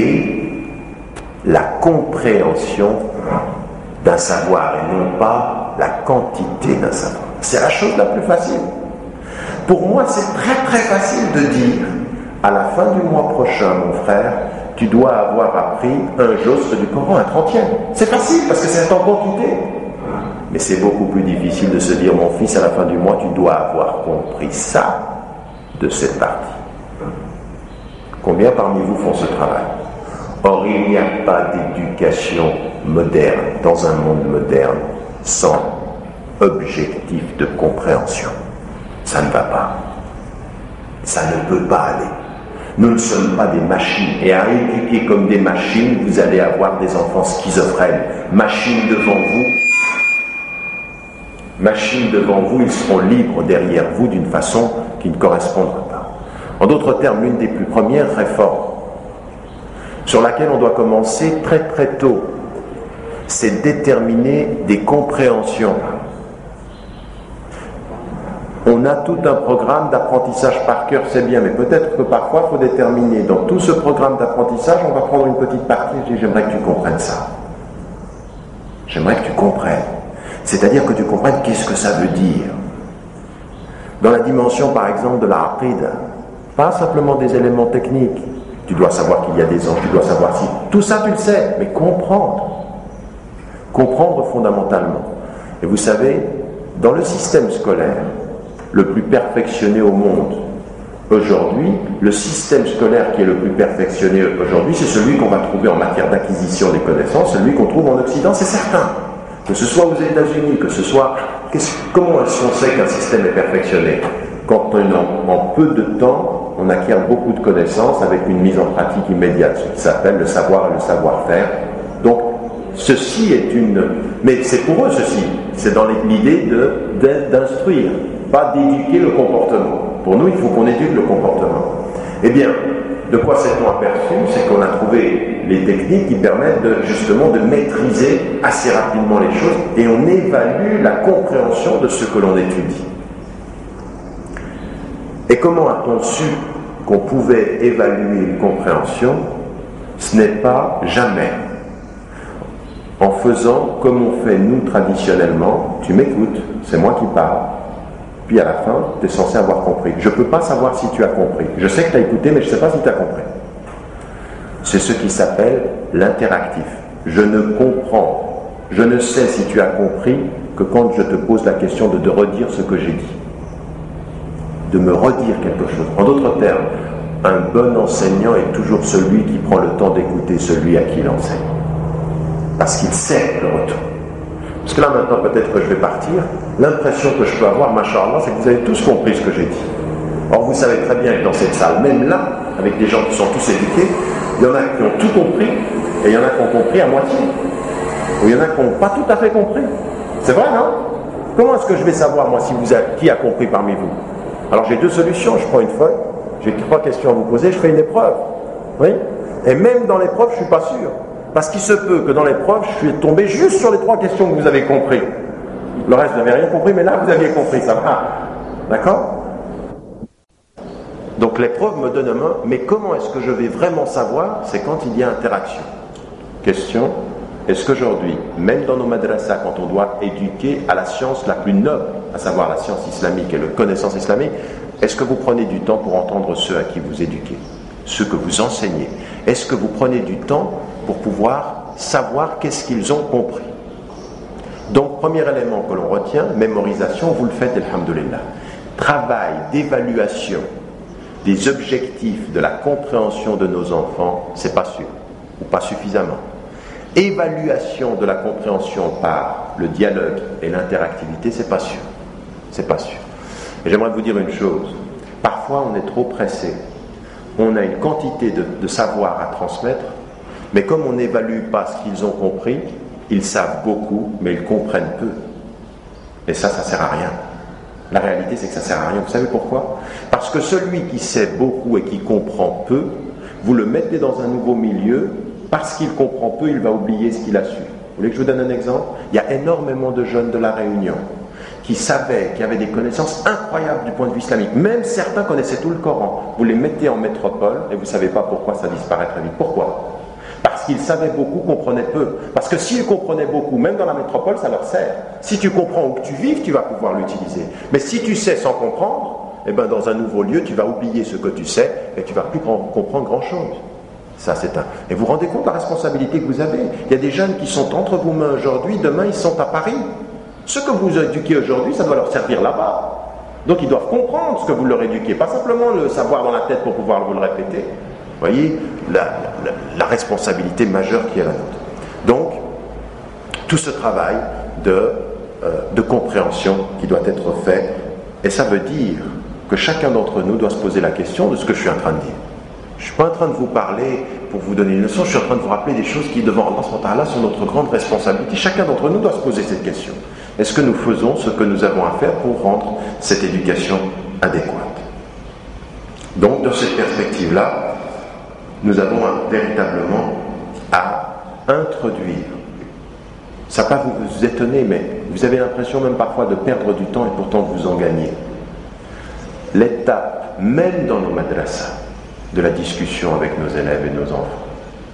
évaluer la compréhension d'un savoir et non pas pas la quantité d'un savoir. C'est la chose la plus facile. Pour moi, c'est très très facile de dire, à la fin du mois prochain, mon frère, tu dois avoir appris un jostre du Coran, un trentième. C'est facile parce que c'est en quantité. Mais c'est beaucoup plus difficile de se dire, mon fils, à la fin du mois, tu dois avoir compris ça de cette partie. Combien parmi vous font ce travail? Or, il n'y a pas d'éducation moderne, dans un monde moderne, sans objectif de compréhension. Ça ne va pas. Ça ne peut pas aller. Nous ne sommes pas des machines. Et à éduquer comme des machines, vous allez avoir des enfants schizophrènes. Machines devant vous. Machines devant vous, ils seront libres derrière vous d'une façon qui ne correspondra pas. En d'autres termes, l'une des plus premières réformes sur laquelle on doit commencer très très tôt, c'est déterminer des compréhensions. On a tout un programme d'apprentissage par cœur, c'est bien, mais peut-être que parfois il faut déterminer. Dans tout ce programme d'apprentissage, on va prendre une petite partie, je dis j'aimerais que tu comprennes ça. J'aimerais que tu comprennes. C'est-à-dire que tu comprennes qu'est-ce que ça veut dire. Dans la dimension, par exemple, de la aqida, pas simplement des éléments techniques. Tu dois savoir qu'il y a des anges, tu dois savoir si... Tout ça, tu le sais, mais comprendre. Comprendre fondamentalement. Et vous savez, dans le système scolaire, le plus perfectionné au monde, aujourd'hui, le système scolaire qui est le plus perfectionné aujourd'hui, c'est celui qu'on va trouver en matière d'acquisition des connaissances, celui qu'on trouve en Occident, c'est certain. Que ce soit aux États-Unis, que ce soit... Comment est-ce qu'on sait qu'un système est perfectionné? Quand on, en peu de temps, on acquiert beaucoup de connaissances avec une mise en pratique immédiate, ce qui s'appelle le savoir et le savoir-faire. Donc, ceci est une... Mais c'est pour eux, ceci. C'est dans l'idée de, de, d'instruire, pas d'éduquer le comportement. Pour nous, il faut qu'on éduque le comportement. Eh bien, de quoi s'est-on aperçu? C'est qu'on a trouvé les techniques qui permettent de, justement de maîtriser assez rapidement les choses et on évalue la compréhension de ce que l'on étudie. Et comment a-t-on su qu'on pouvait évaluer une compréhension? Ce n'est pas jamais en faisant comme on fait nous traditionnellement, tu m'écoutes, c'est moi qui parle, puis à la fin, tu es censé avoir compris. Je ne peux pas savoir si tu as compris. Je sais que tu as écouté, mais je ne sais pas si tu as compris. C'est ce qui s'appelle l'interactif. Je ne comprends, je ne sais si tu as compris que quand je te pose la question de, de redire ce que j'ai dit. De me redire quelque chose. En d'autres termes, un bon enseignant est toujours celui qui prend le temps d'écouter celui à qui il enseigne. Parce qu'il sait le retour. Parce que là maintenant, peut-être que je vais partir, l'impression que je peux avoir, machallah, c'est que vous avez tous compris ce que j'ai dit. Or, vous savez très bien que dans cette salle, même là, avec des gens qui sont tous éduqués, il y en a qui ont tout compris, et il y en a qui ont compris à moitié. Ou il y en a qui n'ont pas tout à fait compris. C'est vrai, non? Comment est-ce que je vais savoir, moi, si vous a, qui a compris parmi vous? Alors j'ai deux solutions, je prends une feuille, j'ai trois questions à vous poser, je fais une épreuve. Oui? Et même dans l'épreuve, je ne suis pas sûr. Parce qu'il se peut que dans l'épreuve, je suis tombé juste sur les trois questions que vous avez compris. Le reste, vous n'avez rien compris, mais là, vous aviez compris, ça va. D'accord? Donc l'épreuve me donne un main, mais comment est-ce que je vais vraiment savoir? C'est quand il y a interaction. Question, est-ce qu'aujourd'hui, même dans nos madrasas, quand on doit éduquer à la science la plus noble, à savoir la science islamique et la connaissance islamique, est-ce que vous prenez du temps pour entendre ceux à qui vous éduquez, ceux que vous enseignez? Est-ce que vous prenez du temps pour pouvoir savoir qu'est-ce qu'ils ont compris? Donc, premier élément que l'on retient, mémorisation, vous le faites, alhamdoulilah. Travail d'évaluation des objectifs de la compréhension de nos enfants, c'est pas sûr, ou pas suffisamment. Évaluation de la compréhension par le dialogue et l'interactivité, c'est pas sûr. C'est pas sûr. Et j'aimerais vous dire une chose. Parfois, on est trop pressé. On a une quantité de, de savoir à transmettre, mais comme on n'évalue pas ce qu'ils ont compris, ils savent beaucoup, mais ils comprennent peu. Et ça, ça sert à rien. La réalité, c'est que ça sert à rien. Vous savez pourquoi? Parce que celui qui sait beaucoup et qui comprend peu, vous le mettez dans un nouveau milieu, parce qu'il comprend peu, il va oublier ce qu'il a su. Vous voulez que je vous donne un exemple? Il y a énormément de jeunes de la Réunion qui savaient, qui avaient des connaissances incroyables du point de vue islamique. Même certains connaissaient tout le Coran. Vous les mettez en métropole et vous ne savez pas pourquoi ça disparaît très vite. Pourquoi? Parce Parce qu'ils savaient beaucoup, comprenaient peu. Parce que s'ils comprenaient beaucoup, même dans la métropole, ça leur sert. Si tu comprends où que tu vives, tu vas pouvoir l'utiliser. Mais si tu sais sans comprendre, eh ben dans un nouveau lieu, tu vas oublier ce que tu sais et tu ne vas plus comprendre grand-chose. Ça, c'est un... Et vous vous rendez compte de la responsabilité que vous avez. Il y a des jeunes qui sont entre vos mains aujourd'hui, demain ils sont à Paris. Ce que vous éduquez aujourd'hui, ça doit leur servir là-bas. Donc ils doivent comprendre ce que vous leur éduquez, pas simplement le savoir dans la tête pour pouvoir vous le répéter. Vous voyez la, la, la responsabilité majeure qui est la nôtre. Donc, tout ce travail de, euh, de compréhension qui doit être fait, et ça veut dire que chacun d'entre nous doit se poser la question de ce que je suis en train de dire. Je ne suis pas en train de vous parler pour vous donner une leçon, je suis en train de vous rappeler des choses qui, devant Allah subhanahu wa ta'ala, sont notre grande responsabilité. Chacun d'entre nous doit se poser cette question. Est-ce que nous faisons ce que nous avons à faire pour rendre cette éducation adéquate? Donc, dans cette perspective-là, nous avons véritablement à introduire. Ça ne va pas vous, vous étonner, mais vous avez l'impression même parfois de perdre du temps et pourtant vous en gagnez. L'étape, même dans nos madrasas, de la discussion avec nos élèves et nos enfants.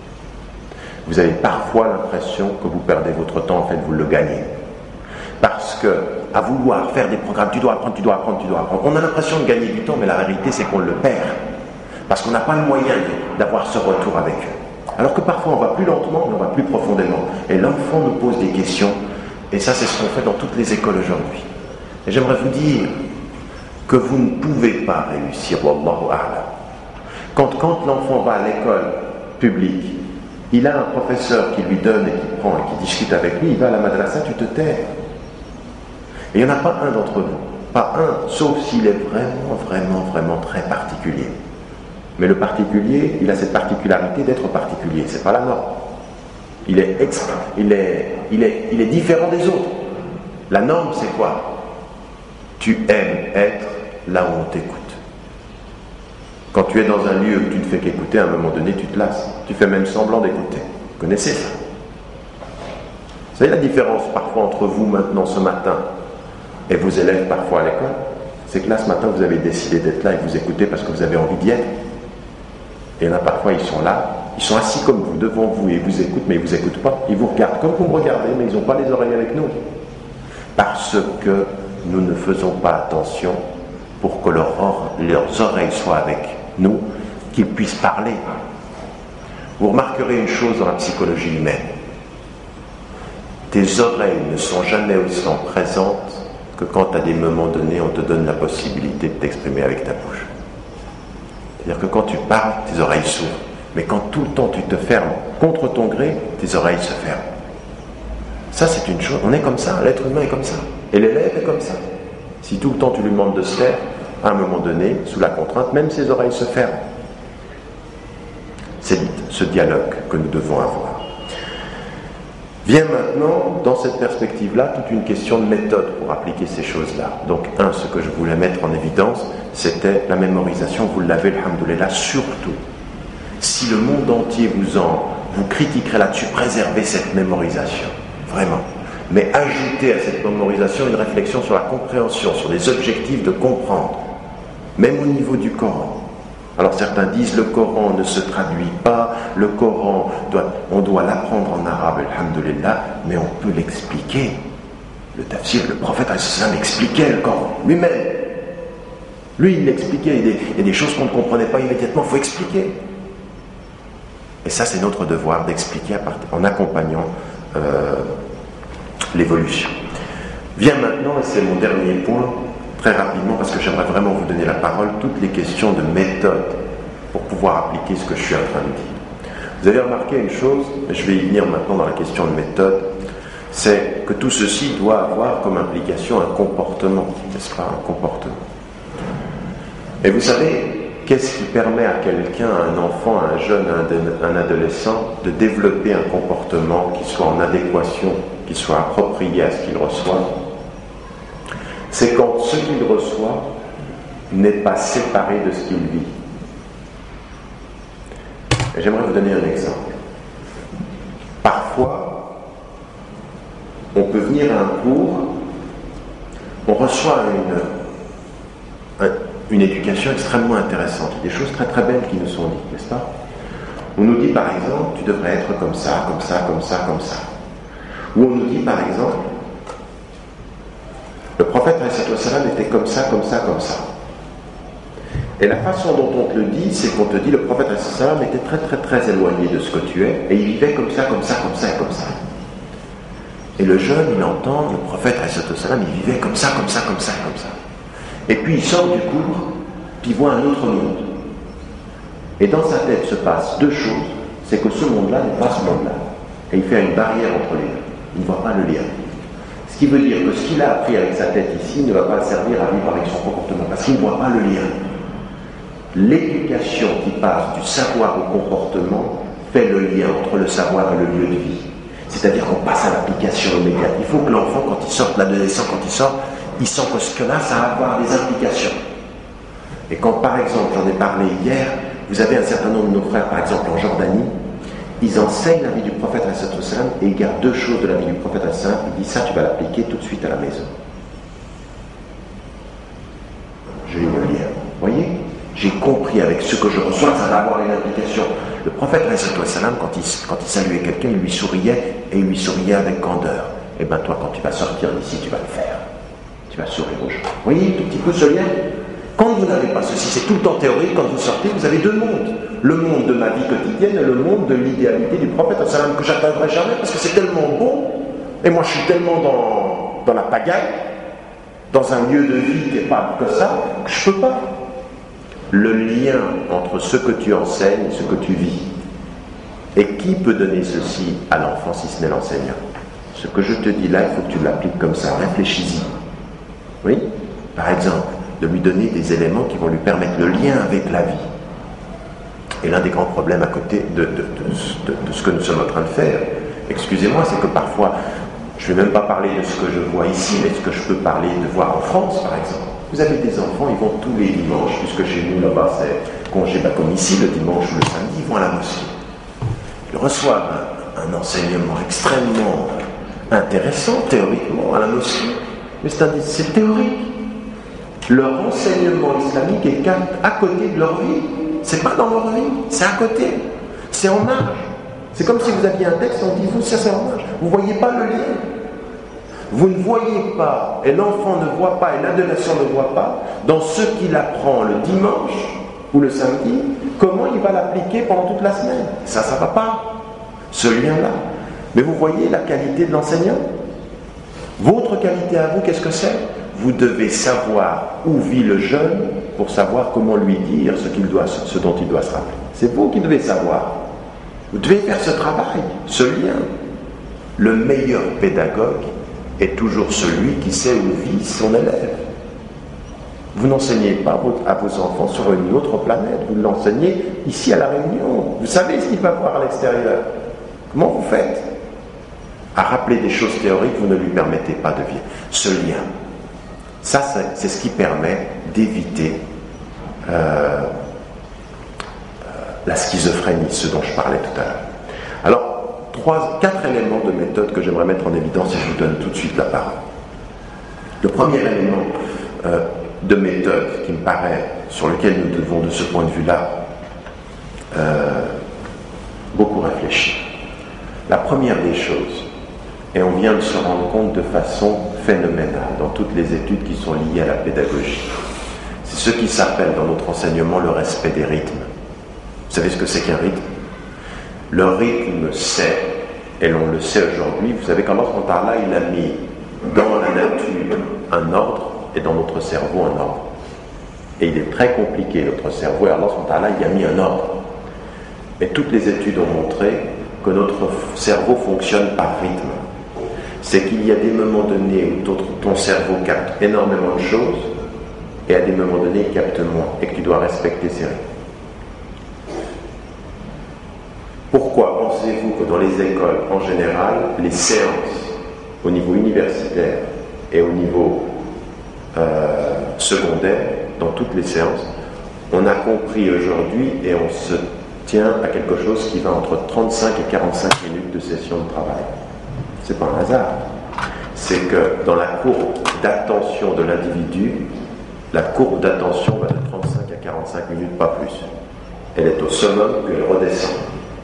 Vous avez parfois l'impression que vous perdez votre temps, en fait vous le gagnez. Parce que, à vouloir faire des programmes, tu dois apprendre, tu dois apprendre, tu dois apprendre, on a l'impression de gagner du temps, mais la vérité c'est qu'on le perd. Parce qu'on n'a pas le moyen d'avoir ce retour avec eux. Alors que parfois on va plus lentement, mais on va plus profondément. Et l'enfant nous pose des questions, et ça c'est ce qu'on fait dans toutes les écoles aujourd'hui. Et j'aimerais vous dire que vous ne pouvez pas réussir, wallahu a'lam. Quand, quand l'enfant va à l'école publique, il a un professeur qui lui donne et qui prend et qui discute avec lui, il va à la madrasa, tu te tais. Et il n'y en a pas un d'entre vous, pas un, sauf s'il est vraiment, vraiment, vraiment très particulier. Mais le particulier, il a cette particularité d'être particulier, c'est pas la norme. Il est, extra, il est, il est, il est différent des autres. La norme, c'est quoi? Tu aimes être là où on t'écoute. Quand tu es dans un lieu où tu ne fais qu'écouter, à un moment donné, tu te lasses. Tu fais même semblant d'écouter. Vous connaissez ça? Vous savez la différence parfois entre vous maintenant, ce matin, et vos élèves parfois à l'école? C'est que là, ce matin, vous avez décidé d'être là et vous écoutez parce que vous avez envie d'y être. Et il y en a parfois, ils sont là, ils sont assis comme vous, devant vous, et ils vous écoutent, mais ils ne vous écoutent pas. Ils vous regardent comme vous me regardez, mais ils n'ont pas les oreilles avec nous. Parce que nous ne faisons pas attention pour que leur or, leurs oreilles soient avec nous, qu'ils puissent parler. Vous remarquerez une chose dans la psychologie humaine. Tes oreilles ne sont jamais autant présentes que quand à des moments donnés, on te donne la possibilité de t'exprimer avec ta bouche. C'est-à-dire que quand tu parles, tes oreilles s'ouvrent. Mais quand tout le temps tu te fermes contre ton gré, tes oreilles se ferment. Ça, c'est une chose. On est comme ça, l'être humain est comme ça. Et l'élève est comme ça. Si tout le temps tu lui demandes de se taire, à un moment donné, sous la contrainte, même ses oreilles se ferment. C'est ce dialogue que nous devons avoir. Vient maintenant, dans cette perspective-là, toute une question de méthode pour appliquer ces choses-là. Donc, un, ce que je voulais mettre en évidence, c'était la mémorisation. Vous l'avez, alhamdoulilah, surtout. Si le monde entier vous en vous critiquerait là-dessus, préservez cette mémorisation. Vraiment. Mais ajoutez à cette mémorisation une réflexion sur la compréhension, sur les objectifs de comprendre. Même au niveau du Coran. Alors certains disent le Coran ne se traduit pas, le Coran, doit, on doit l'apprendre en arabe, alhamdoulilah, mais on peut l'expliquer. Le tafsir, le prophète expliquait le Coran lui-même. Lui, il l'expliquait, il y a des, il y a des choses qu'on ne comprenait pas immédiatement, il faut expliquer. Et ça, c'est notre devoir d'expliquer en accompagnant euh, l'évolution. Vient maintenant, et c'est mon dernier point, très rapidement, parce que j'aimerais vraiment vous donner la parole, toutes les questions de méthode pour pouvoir appliquer ce que je suis en train de dire. Vous avez remarqué une chose, et je vais y venir maintenant dans la question de méthode, c'est que tout ceci doit avoir comme implication un comportement, n'est-ce pas, un comportement. Et vous savez, qu'est-ce qui permet à quelqu'un, à un enfant, à un jeune, à un adolescent, de développer un comportement qui soit en adéquation, qui soit approprié à ce qu'il reçoit? C'est quand ce qu'il reçoit n'est pas séparé de ce qu'il vit. Et j'aimerais vous donner un exemple. Parfois, on peut venir à un cours, on reçoit une, une éducation extrêmement intéressante, des choses très très belles qui nous sont dites, n'est-ce pas? On nous dit par exemple, tu devrais être comme ça, comme ça, comme ça, comme ça. Ou on nous dit par exemple, le prophète salam était comme ça, comme ça, comme ça. Et la façon dont on te le dit, c'est qu'on te dit le prophète salam était très très très éloigné de ce que tu es, et il vivait comme ça, comme ça, comme ça et comme ça. Et le jeune, il entend le prophète salam, il vivait comme ça, comme ça, comme ça et comme ça. Et puis il sort du cours, puis il voit un autre monde. Et dans sa tête se passent deux choses, c'est que ce monde-là n'est pas ce monde-là. Et il fait une barrière entre les deux. Il ne voit pas le lien. Ce qui veut dire que ce qu'il a appris avec sa tête ici ne va pas le servir à vivre avec son comportement, parce qu'il ne voit pas le lien. L'éducation qui passe du savoir au comportement fait le lien entre le savoir et le lieu de vie. C'est-à-dire qu'on passe à l'application immédiate. Il faut que l'enfant, quand il sort, l'adolescent, quand il sort, il sent que ce que là, ça va avoir des implications. Et quand, par exemple, j'en ai parlé hier, vous avez un certain nombre de nos frères, par exemple, en Jordanie, ils enseignent la vie du prophète et ils gardent deux choses de la vie du prophète. Ils disent ça, tu vas l'appliquer tout de suite à la maison. J'ai eu le lien. Vous voyez ? J'ai compris avec ce que je reçois, ça va avoir une implication. Le prophète, quand il, quand il saluait quelqu'un, il lui souriait, et il lui souriait avec candeur. Et bien toi, quand tu vas sortir d'ici, tu vas le faire. Tu vas sourire aux gens. Vous voyez tout petit peu ce lien ? Quand vous n'avez pas ceci, c'est tout le temps théorique, quand vous sortez, vous avez deux mondes. Le monde de ma vie quotidienne et le monde de l'idéalité du prophète, que j'atteindrai jamais, parce que c'est tellement beau, et moi je suis tellement dans, dans la pagaille, dans un lieu de vie qui n'est pas que ça, que je ne peux pas. Le lien entre ce que tu enseignes et ce que tu vis. Et qui peut donner ceci à l'enfant si ce n'est l'enseignant ? Ce que je te dis là, il faut que tu l'appliques comme ça, réfléchis-y. Oui ? Par exemple, de lui donner des éléments qui vont lui permettre le lien avec la vie. Et l'un des grands problèmes à côté de, de, de, de, de ce que nous sommes en train de faire, excusez-moi, c'est que parfois, je ne vais même pas parler de ce que je vois ici, mais de ce que je peux parler de voir en France, par exemple. Vous avez des enfants, ils vont tous les dimanches, puisque chez nous, là-bas, c'est congé, bah, comme ici, le dimanche ou le samedi, ils vont à la mosquée. Ils reçoivent un, un enseignement extrêmement intéressant, théoriquement, à la mosquée. Mais c'est, un, c'est théorique. Leur enseignement islamique est à côté de leur vie. C'est pas dans leur vie, c'est à côté. C'est en marge. C'est comme si vous aviez un texte et on dit vous, ça c'est en marge. Vous ne voyez pas le lien. Vous ne voyez pas, et l'enfant ne voit pas, et l'adolescent ne voit pas, dans ce qu'il apprend le dimanche ou le samedi, comment il va l'appliquer pendant toute la semaine. Ça, ça ne va pas. Ce lien-là. Mais vous voyez la qualité de l'enseignant. Votre qualité à vous, qu'est-ce que c'est ? Vous devez savoir où vit le jeune pour savoir comment lui dire ce, qu'il doit, ce dont il doit se rappeler. C'est vous qui devez savoir. Vous devez faire ce travail, ce lien. Le meilleur pédagogue est toujours celui qui sait où vit son élève. Vous n'enseignez pas à vos enfants sur une autre planète, vous l'enseignez ici à La Réunion. Vous savez ce qu'il va voir à l'extérieur. Comment vous faites ? À rappeler des choses théoriques, vous ne lui permettez pas de vivre. Ce lien. Ça, c'est, c'est ce qui permet d'éviter euh, euh, la schizophrénie, ce dont je parlais tout à l'heure. Alors, trois, quatre éléments de méthode que j'aimerais mettre en évidence et je vous donne tout de suite la parole. Le premier élément euh, de méthode qui me paraît, sur lequel nous devons de ce point de vue-là euh, beaucoup réfléchir. La première des choses, et on vient de se rendre compte de façon phénoménale dans toutes les études qui sont liées à la pédagogie, c'est ce qui s'appelle dans notre enseignement le respect des rythmes. Vous savez ce que c'est qu'un rythme ? Le rythme, c'est, et l'on le sait aujourd'hui, vous savez qu'Allah subhanahu wa ta'ala, il a mis dans la nature un ordre et dans notre cerveau un ordre. Et il est très compliqué, notre cerveau, et Allah subhanahu wa ta'ala, il a mis un ordre. Et toutes les études ont montré que notre cerveau fonctionne par rythme. C'est qu'il y a des moments donnés où ton cerveau capte énormément de choses et à des moments donnés il capte moins et que tu dois respecter ces rythmes. Pourquoi pensez-vous que dans les écoles en général, les séances au niveau universitaire et au niveau euh, secondaire, dans toutes les séances, on a compris aujourd'hui et on se tient à quelque chose qui va entre trente-cinq et quarante-cinq minutes de session de travail. C'est pas un hasard. C'est que dans la courbe d'attention de l'individu, la courbe d'attention va de trente-cinq à quarante-cinq minutes, pas plus. Elle est au summum, puis elle redescend.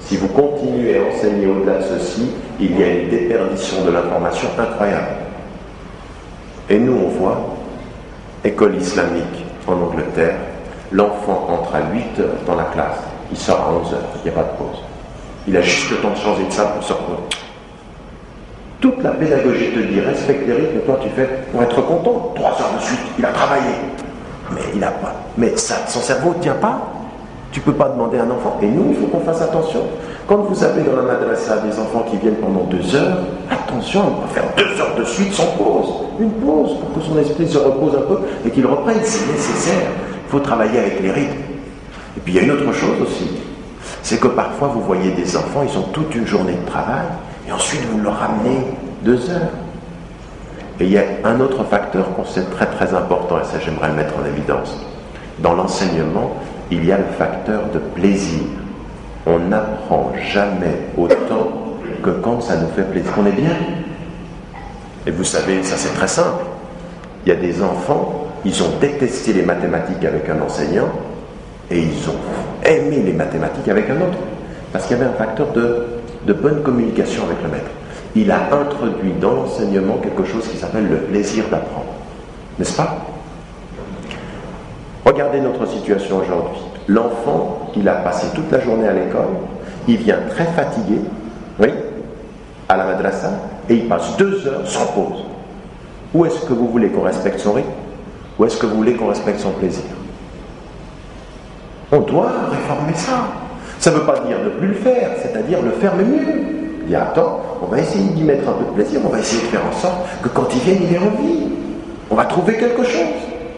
Si vous continuez à enseigner au-delà de ceci, il y a une déperdition de l'information incroyable. Et nous, on voit, école islamique en Angleterre, l'enfant entre à huit heures dans la classe, il sort à onze heures, il n'y a pas de pause. Il a juste le temps de changer de salle pour se reposer. Toute la pédagogie te dit respecte les rythmes, et toi tu fais pour être content, trois heures de suite, il a travaillé. Mais il n'a pas. Mais ça, son cerveau ne tient pas. Tu ne peux pas demander à un enfant. Et nous, il faut qu'on fasse attention. Quand vous avez dans la madrasa des enfants qui viennent pendant deux heures, attention, on va faire deux heures de suite sans pause. Une pause pour que son esprit se repose un peu et qu'il reprenne, c'est nécessaire. Il faut travailler avec les rythmes. Et puis il y a une autre chose aussi, c'est que parfois vous voyez des enfants, ils ont toute une journée de travail, et ensuite vous leur ramenez deux heures. Et il y a un autre facteur qu'on sait très très important, et ça j'aimerais le mettre en évidence. Dans l'enseignement, il y a le facteur de plaisir. On n'apprend jamais autant que quand ça nous fait plaisir. On est bien. Et vous savez, ça c'est très simple. Il y a des enfants, ils ont détesté les mathématiques avec un enseignant, et ils ont aimé les mathématiques avec un autre. Parce qu'il y avait un facteur de, de bonne communication avec le maître. Il a introduit dans l'enseignement quelque chose qui s'appelle le plaisir d'apprendre. N'est-ce pas? Regardez notre situation aujourd'hui. L'enfant, il a passé toute la journée à l'école, il vient très fatigué, oui, à la madrasa, et il passe deux heures sans pause. Où est-ce que vous voulez qu'on respecte son rythme? Ou est-ce que vous voulez qu'on respecte son plaisir? On doit réformer ça. Ça ne veut pas dire ne plus le faire, c'est-à-dire le faire mais mieux. Il y a attends, on va essayer d'y mettre un peu de plaisir, on va essayer de faire en sorte que quand ils viennent, il ait envie. On va trouver quelque chose.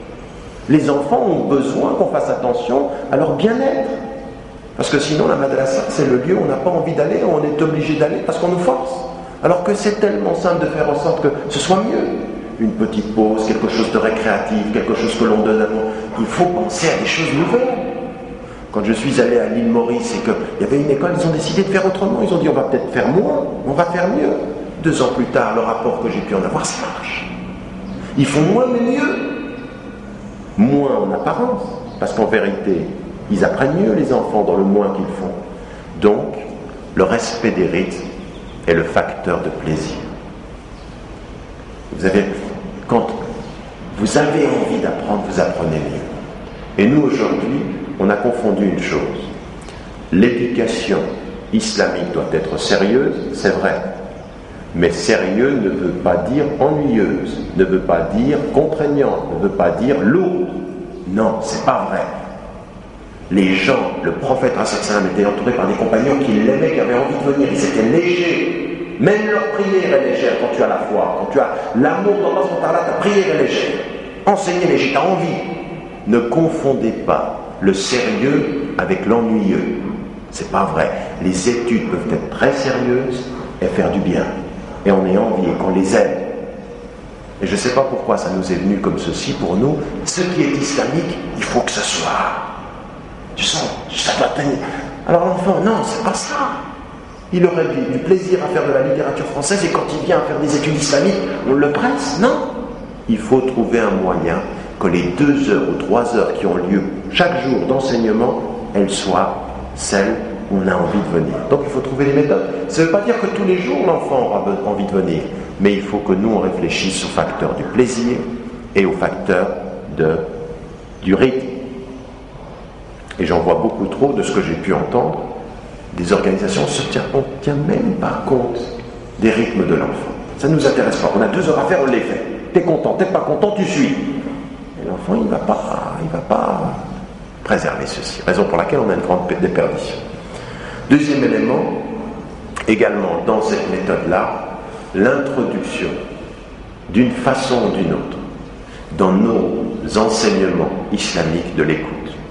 Les enfants ont besoin qu'on fasse attention à leur bien-être. Parce que sinon, la madrasa, c'est le lieu où on n'a pas envie d'aller, où on est obligé d'aller parce qu'on nous force. Alors que c'est tellement simple de faire en sorte que ce soit mieux. Une petite pause, quelque chose de récréatif, quelque chose que l'on donne à nous. Il faut penser à des choses nouvelles. Quand je suis allé à l'île Maurice et qu'il y avait une école, ils ont décidé de faire autrement. Ils ont dit on va peut-être faire moins, on va faire mieux. Deux ans plus tard, le rapport que j'ai pu en avoir, ça marche. Ils font moins mais mieux. Moins en apparence, parce qu'en vérité, ils apprennent mieux les enfants dans le moins qu'ils font. Donc, le respect des rites est le facteur de plaisir. Vous avez, quand vous avez envie d'apprendre, vous apprenez mieux. Et nous, aujourd'hui, on a confondu une chose. L'éducation islamique doit être sérieuse, c'est vrai. Mais sérieux ne veut pas dire ennuyeuse, ne veut pas dire contraignante, ne veut pas dire lourde. Non, c'est pas vrai. Les gens, le prophète sallam était entouré par des compagnons qui l'aimaient, qui avaient envie de venir, ils étaient légers. Même leur prière est légère quand tu as la foi, quand tu as l'amour d'Allah, ta prière est légère. Enseignez léger, tu as envie. Ne confondez pas le sérieux avec l'ennuyeux. C'est pas vrai. Les études peuvent être très sérieuses et faire du bien. Et on est envie et qu'on les aime. Et je ne sais pas pourquoi ça nous est venu comme ceci pour nous. Ce qui est islamique, il faut que ce soit. Tu sens, ça doit tenir. Alors l'enfant, non, c'est pas ça. Il aurait du, du plaisir à faire de la littérature française et quand il vient à faire des études islamiques, on le presse. Non. Il faut trouver un moyen que les deux heures ou trois heures qui ont lieu chaque jour d'enseignement, elles soient celles où on a envie de venir. Donc il faut trouver des méthodes. Ça ne veut pas dire que tous les jours l'enfant aura envie de venir, mais il faut que nous on réfléchisse au facteur du plaisir et au facteur de, du rythme. Et j'en vois beaucoup trop de ce que j'ai pu entendre. Des organisations, on ne tient même pas compte des rythmes de l'enfant. Ça ne nous intéresse pas. On a deux heures à faire, on les fait. T'es content, t'es pas content, tu suis. Et l'enfant, il ne va pas, il va pas préserver ceci. Raison pour laquelle on a une grande déperdition. Deuxième élément, également dans cette méthode-là, l'introduction d'une façon ou d'une autre dans nos enseignements islamiques de l'écoute,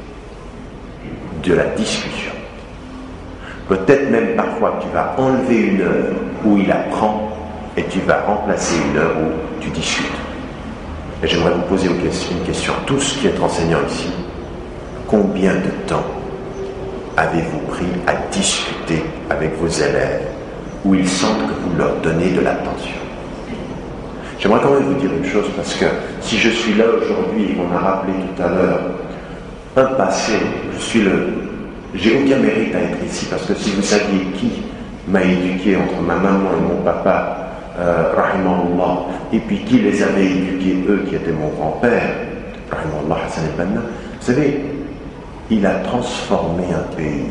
de la discussion. Peut-être même parfois tu vas enlever une heure où il apprend et tu vas remplacer une heure où tu discutes. Et j'aimerais vous poser une question, tous qui êtes enseignants ici, combien de temps avez-vous pris à discuter avec vos élèves où ils sentent que vous leur donnez de l'attention? J'aimerais quand même vous dire une chose, parce que si je suis là aujourd'hui, on a rappelé tout à l'heure un passé, je suis le, j'ai aucun mérite à être ici, parce que si vous saviez qui m'a éduqué entre ma maman et mon papa, euh, rahimahullah, et puis qui les avait éduqués, eux, qui étaient mon grand-père, rahimahullah Hassan el-Banna, vous savez, il a transformé un pays.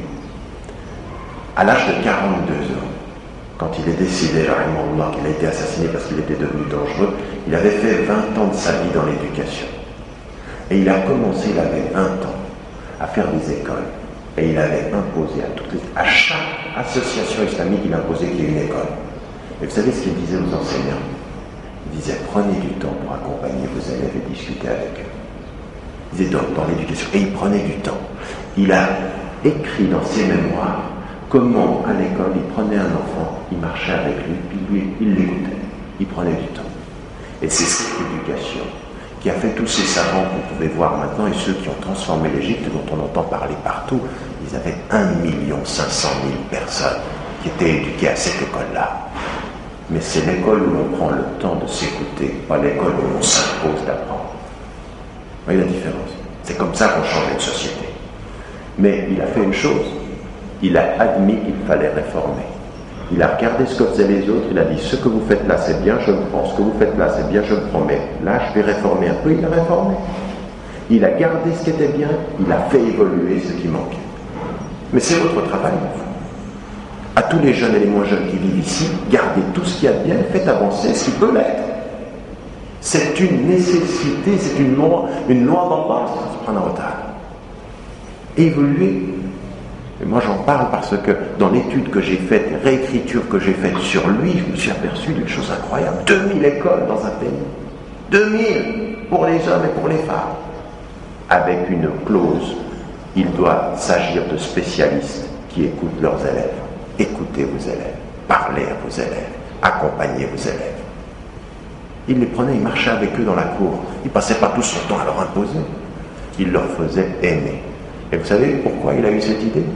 À l'âge de quarante-deux ans, quand il est décédé, rahimahullah, qu'il a été assassiné parce qu'il était devenu dangereux, il avait fait vingt ans de sa vie dans l'éducation. Et il a commencé, il avait vingt ans, à faire des écoles. Et il avait imposé à, toutes les, à chaque association islamique, il imposait qu'il y ait une école. Et vous savez ce qu'il disait aux enseignants? Il disait, prenez du temps pour accompagner vos élèves et discuter avec eux. Il disait, dans, dans l'éducation, et il prenait du temps. Il a écrit dans ses mémoires comment, à l'école, il prenait un enfant, il marchait avec lui, puis lui, il l'écoutait. Il prenait du temps. Et c'est cette éducation qui a fait tous ces savants que vous pouvez voir maintenant, et ceux qui ont transformé l'Égypte, dont on entend parler partout. Ils avaient un million cinq cent mille personnes qui étaient éduquées à cette école-là. Mais c'est l'école où l'on prend le temps de s'écouter, pas l'école où l'on s'impose d'apprendre. Vous voyez la différence? C'est comme ça qu'on change une société. Mais il a fait une chose, il a admis qu'il fallait réformer. Il a regardé ce que faisaient les autres, il a dit, ce que vous faites là c'est bien, je le prends, ce que vous faites là c'est bien, je le prends, mais là je vais réformer un peu, il a réformé. Il a gardé ce qui était bien, il a fait évoluer ce qui manquait. Mais c'est votre travail. À tous les jeunes et les moins jeunes qui vivent ici, gardez tout ce qu'il y a de bien, faites avancer ce qui peut l'être. C'est une nécessité, c'est une loi, une loi d'Allah, subhanahu wa ta'ala. Évoluer. Et moi j'en parle parce que dans l'étude que j'ai faite, réécriture que j'ai faite sur lui, je me suis aperçu d'une chose incroyable. deux mille écoles dans un pays. deux mille pour les hommes et pour les femmes. Avec une clause, il doit s'agir de spécialistes qui écoutent leurs élèves. Écoutez vos élèves, parlez à vos élèves, accompagnez vos élèves. Il les prenait, il marchait avec eux dans la cour. Il ne passait pas tout son temps à leur imposer. Il leur faisait aimer. Et vous savez pourquoi il a eu cette idée?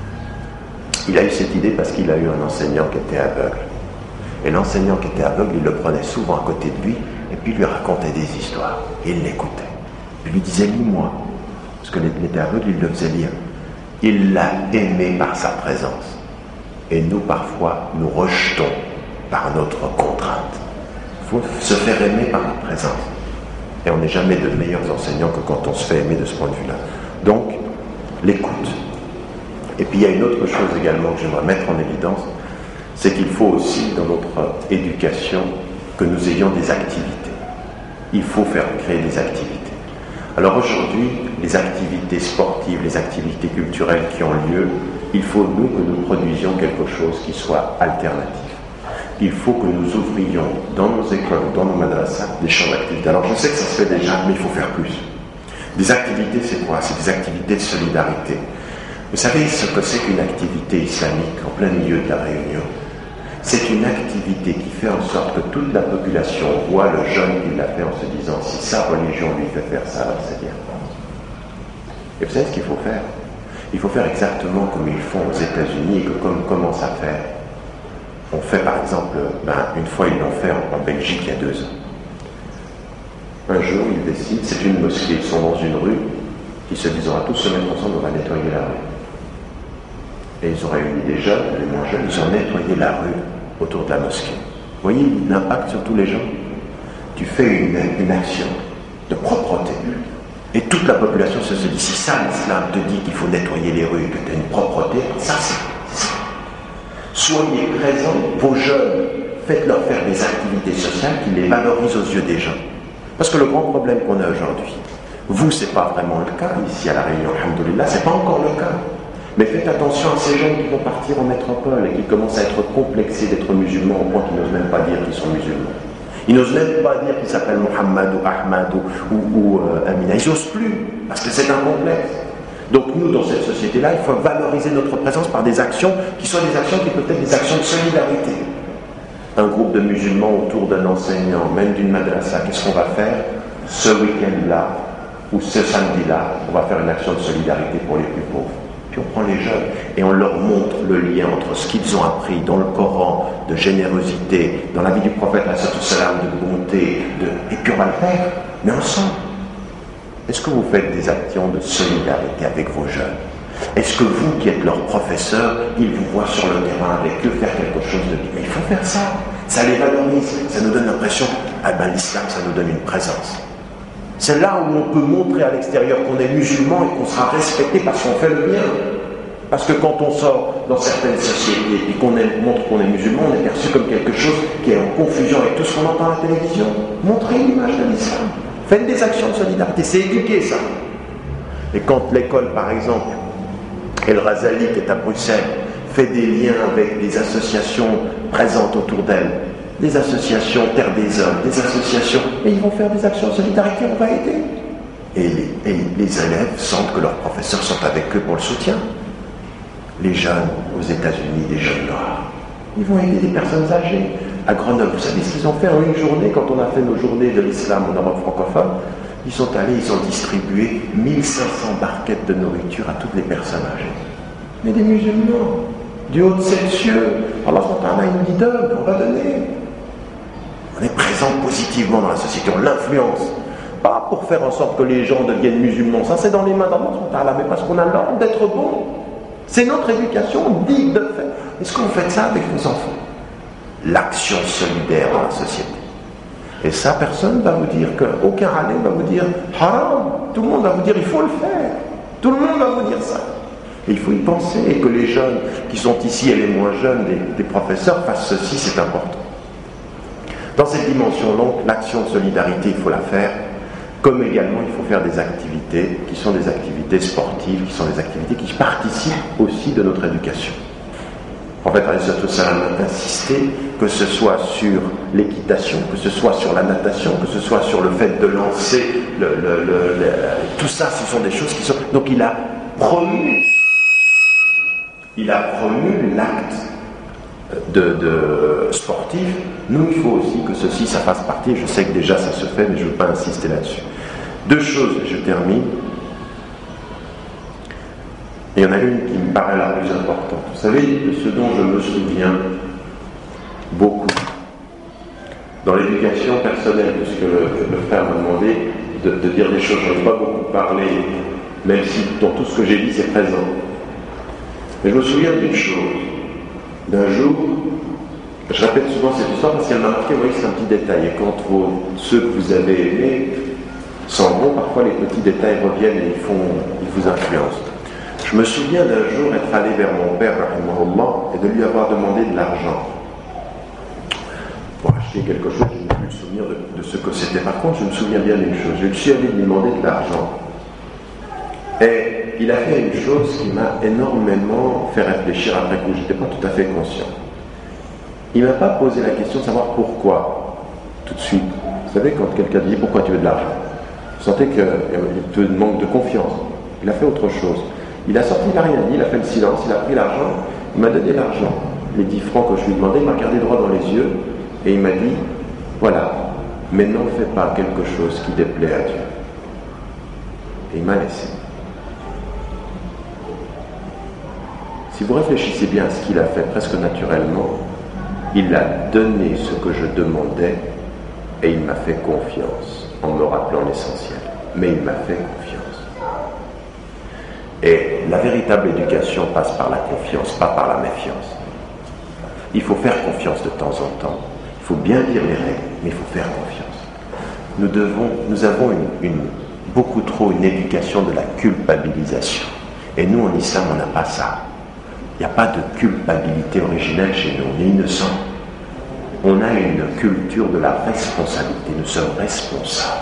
Il a eu cette idée parce qu'il a eu un enseignant qui était aveugle. Et l'enseignant qui était aveugle, il le prenait souvent à côté de lui et puis il lui racontait des histoires. Et il l'écoutait. Il lui disait, lis-moi. Parce que il était aveugle, il le faisait lire. Il l'a aimé par sa présence. Et nous, parfois, nous rejetons par notre contrainte. Il faut se faire aimer par notre présence. Et on n'est jamais de meilleurs enseignants que quand on se fait aimer de ce point de vue-là. Donc, l'écoute. Et puis il y a une autre chose également que j'aimerais mettre en évidence, c'est qu'il faut aussi dans notre éducation que nous ayons des activités. Il faut faire créer des activités. Alors aujourd'hui, les activités sportives, les activités culturelles qui ont lieu, il faut nous que nous produisions quelque chose qui soit alternatif. Il faut que nous ouvrions dans nos écoles, dans nos madrasas, des champs d'activité. Alors je sais que ça se fait déjà, mais il faut faire plus. Des activités, c'est quoi? C'est des activités de solidarité. Vous savez ce que c'est qu'une activité islamique en plein milieu de la Réunion? C'est une activité qui fait en sorte que toute la population voit le jeune qui l'a fait en se disant, si sa religion lui fait faire ça, alors c'est bien. Et vous savez ce qu'il faut faire? Il faut faire exactement comme ils font aux États-Unis et que comme commence à faire. On fait par exemple, ben, une fois ils l'ont fait en, en Belgique il y a deux ans. Un jour, ils décident, c'est une mosquée, ils sont dans une rue, ils se disent, on va tous se mettre ensemble, on va nettoyer la rue. Et ils ont réuni des jeunes, les moins jeunes, ils ont nettoyé la rue autour de la mosquée. Vous voyez l'impact sur tous les gens? Tu fais une, une action de propreté. Et toute la population se dit, si ça, l'islam te dit qu'il faut nettoyer les rues, que tu as une propreté, ça c'est ça. Soyez présents, vos jeunes, faites-leur faire des activités sociales qui les valorisent aux yeux des gens. Parce que le grand problème qu'on a aujourd'hui, vous, c'est pas vraiment le cas, ici à La Réunion, alhamdoulilah, c'est pas encore le cas. Mais faites attention à ces jeunes qui vont partir en métropole et qui commencent à être complexés d'être musulmans au point qu'ils n'osent même pas dire qu'ils sont musulmans. Ils n'osent même pas dire qu'ils s'appellent Mohammed ou Ahmad ou, ou, ou euh, Amina. Ils n'osent plus, parce que c'est un complexe. Donc nous, dans cette société-là, il faut valoriser notre présence par des actions qui soient des actions qui peuvent être des actions de solidarité. Un groupe de musulmans autour d'un enseignant, même d'une madrasa, qu'est-ce qu'on va faire? Ce week-end-là, ou ce samedi-là, on va faire une action de solidarité pour les plus pauvres. Puis on prend les jeunes et on leur montre le lien entre ce qu'ils ont appris dans le Coran, de générosité, dans la vie du prophète, de bonté, de... et puis on va le faire, mais ensemble. Est-ce que vous faites des actions de solidarité avec vos jeunes? Est-ce que vous, qui êtes leur professeur, ils vous voient sur le terrain avec eux faire quelque chose de bien? Mais il faut faire ça. Ça les valorise. Ça nous donne l'impression, ah ben l'islam, ça nous donne une présence. C'est là où on peut montrer à l'extérieur qu'on est musulman et qu'on sera respecté parce qu'on fait le bien. Parce que quand on sort dans certaines sociétés et qu'on est, montre qu'on est musulman, on est perçu comme quelque chose qui est en confusion avec tout ce qu'on entend à la télévision. Montrez l'image de l'islam. Faites des actions de solidarité. C'est éduquer ça. Et quand l'école, par exemple, El Razali, qui est à Bruxelles, fait des liens avec des associations présentes autour d'elle, des associations Terre des Hommes, des associations, et ils vont faire des actions de solidarité, on va aider. Et les, et les élèves sentent que leurs professeurs sont avec eux pour le soutien. Les jeunes aux États-Unis, les jeunes noirs, ils vont aider des personnes âgées. À Grenoble, vous savez ce qu'ils ont fait en une journée, quand on a fait nos journées de l'islam en Europe francophone? Ils sont allés, ils ont distribué mille cinq cents barquettes de nourriture à toutes les personnes âgées. Mais des musulmans, du haut de sept cieux, Allah il nous dit donne, on va donner. On est présent positivement dans la société, on l'influence. Pas pour faire en sorte que les gens deviennent musulmans, ça c'est dans les mains d'Allah, mais parce qu'on a l'ordre d'être bon. C'est notre éducation digne de faire. Est-ce que vous faites ça avec vos enfants? L'action solidaire dans la société. Et ça, personne ne va vous dire que, aucun alim va vous dire haram. Tout le monde va vous dire il faut le faire. Tout le monde va vous dire ça. Et il faut y penser, et que les jeunes qui sont ici et les moins jeunes des, des professeurs fassent ceci, c'est important. Dans cette dimension longue, l'action de solidarité, il faut la faire. Comme également, il faut faire des activités qui sont des activités sportives, qui sont des activités qui participent aussi de notre éducation. En fait, alayhi salam a insisté, que ce soit sur l'équitation, que ce soit sur la natation, que ce soit sur le fait de lancer, le, le, le, le, tout ça, ce sont des choses qui sont... Donc il a promu, il a promu l'acte de, de sportif. Nous, il faut aussi que ceci, ça fasse partie. Je sais que déjà ça se fait, mais je ne veux pas insister là-dessus. Deux choses, et je termine. Il y en a une qui me paraît la plus importante. Vous savez, de ce dont je me souviens beaucoup, dans l'éducation personnelle, puisque le, le frère m'a demandé de, de dire des choses, je n'ai pas beaucoup parlé, même si dans tout ce que j'ai dit, c'est présent. Mais je me souviens d'une chose. D'un jour, je répète souvent cette histoire parce qu'elle m'a marqué, vous voyez, c'est un petit détail. Et quand vos, ceux que vous avez aimés s'en vont, parfois les petits détails reviennent et ils, font, ils vous influencent. Je me souviens d'un jour être allé vers mon père, rahimahullah, et de lui avoir demandé de l'argent pour acheter quelque chose. Je n'ai plus le souvenir de, de ce que c'était. Par contre, je me souviens bien d'une chose. Je suis allé lui demander de l'argent. Et il a fait une chose qui m'a énormément fait réfléchir après coup. Je n'étais pas tout à fait conscient. Il ne m'a pas posé la question de savoir pourquoi, tout de suite. Vous savez, quand quelqu'un dit pourquoi tu veux de l'argent, vous sentez qu'il te manque de confiance. Il a fait autre chose. Il a sorti, il n'a rien dit, il a fait le silence, il a pris l'argent, il m'a donné l'argent. Les dix francs que je lui demandais, il m'a regardé droit dans les yeux et il m'a dit, voilà, mais n'en fais pas quelque chose qui déplaît à Dieu. Et il m'a laissé. Si vous réfléchissez bien à ce qu'il a fait presque naturellement, il a donné ce que je demandais et il m'a fait confiance en me rappelant l'essentiel. Mais il m'a fait confiance. Et la véritable éducation passe par la confiance, pas par la méfiance. Il faut faire confiance de temps en temps. Il faut bien lire les règles, mais il faut faire confiance. Nous, devons, nous avons une, une, beaucoup trop une éducation de la culpabilisation. Et nous, en islam, on n'a pas ça. Il n'y a pas de culpabilité originelle chez nous. On est innocent. On a une culture de la responsabilité. Nous sommes responsables.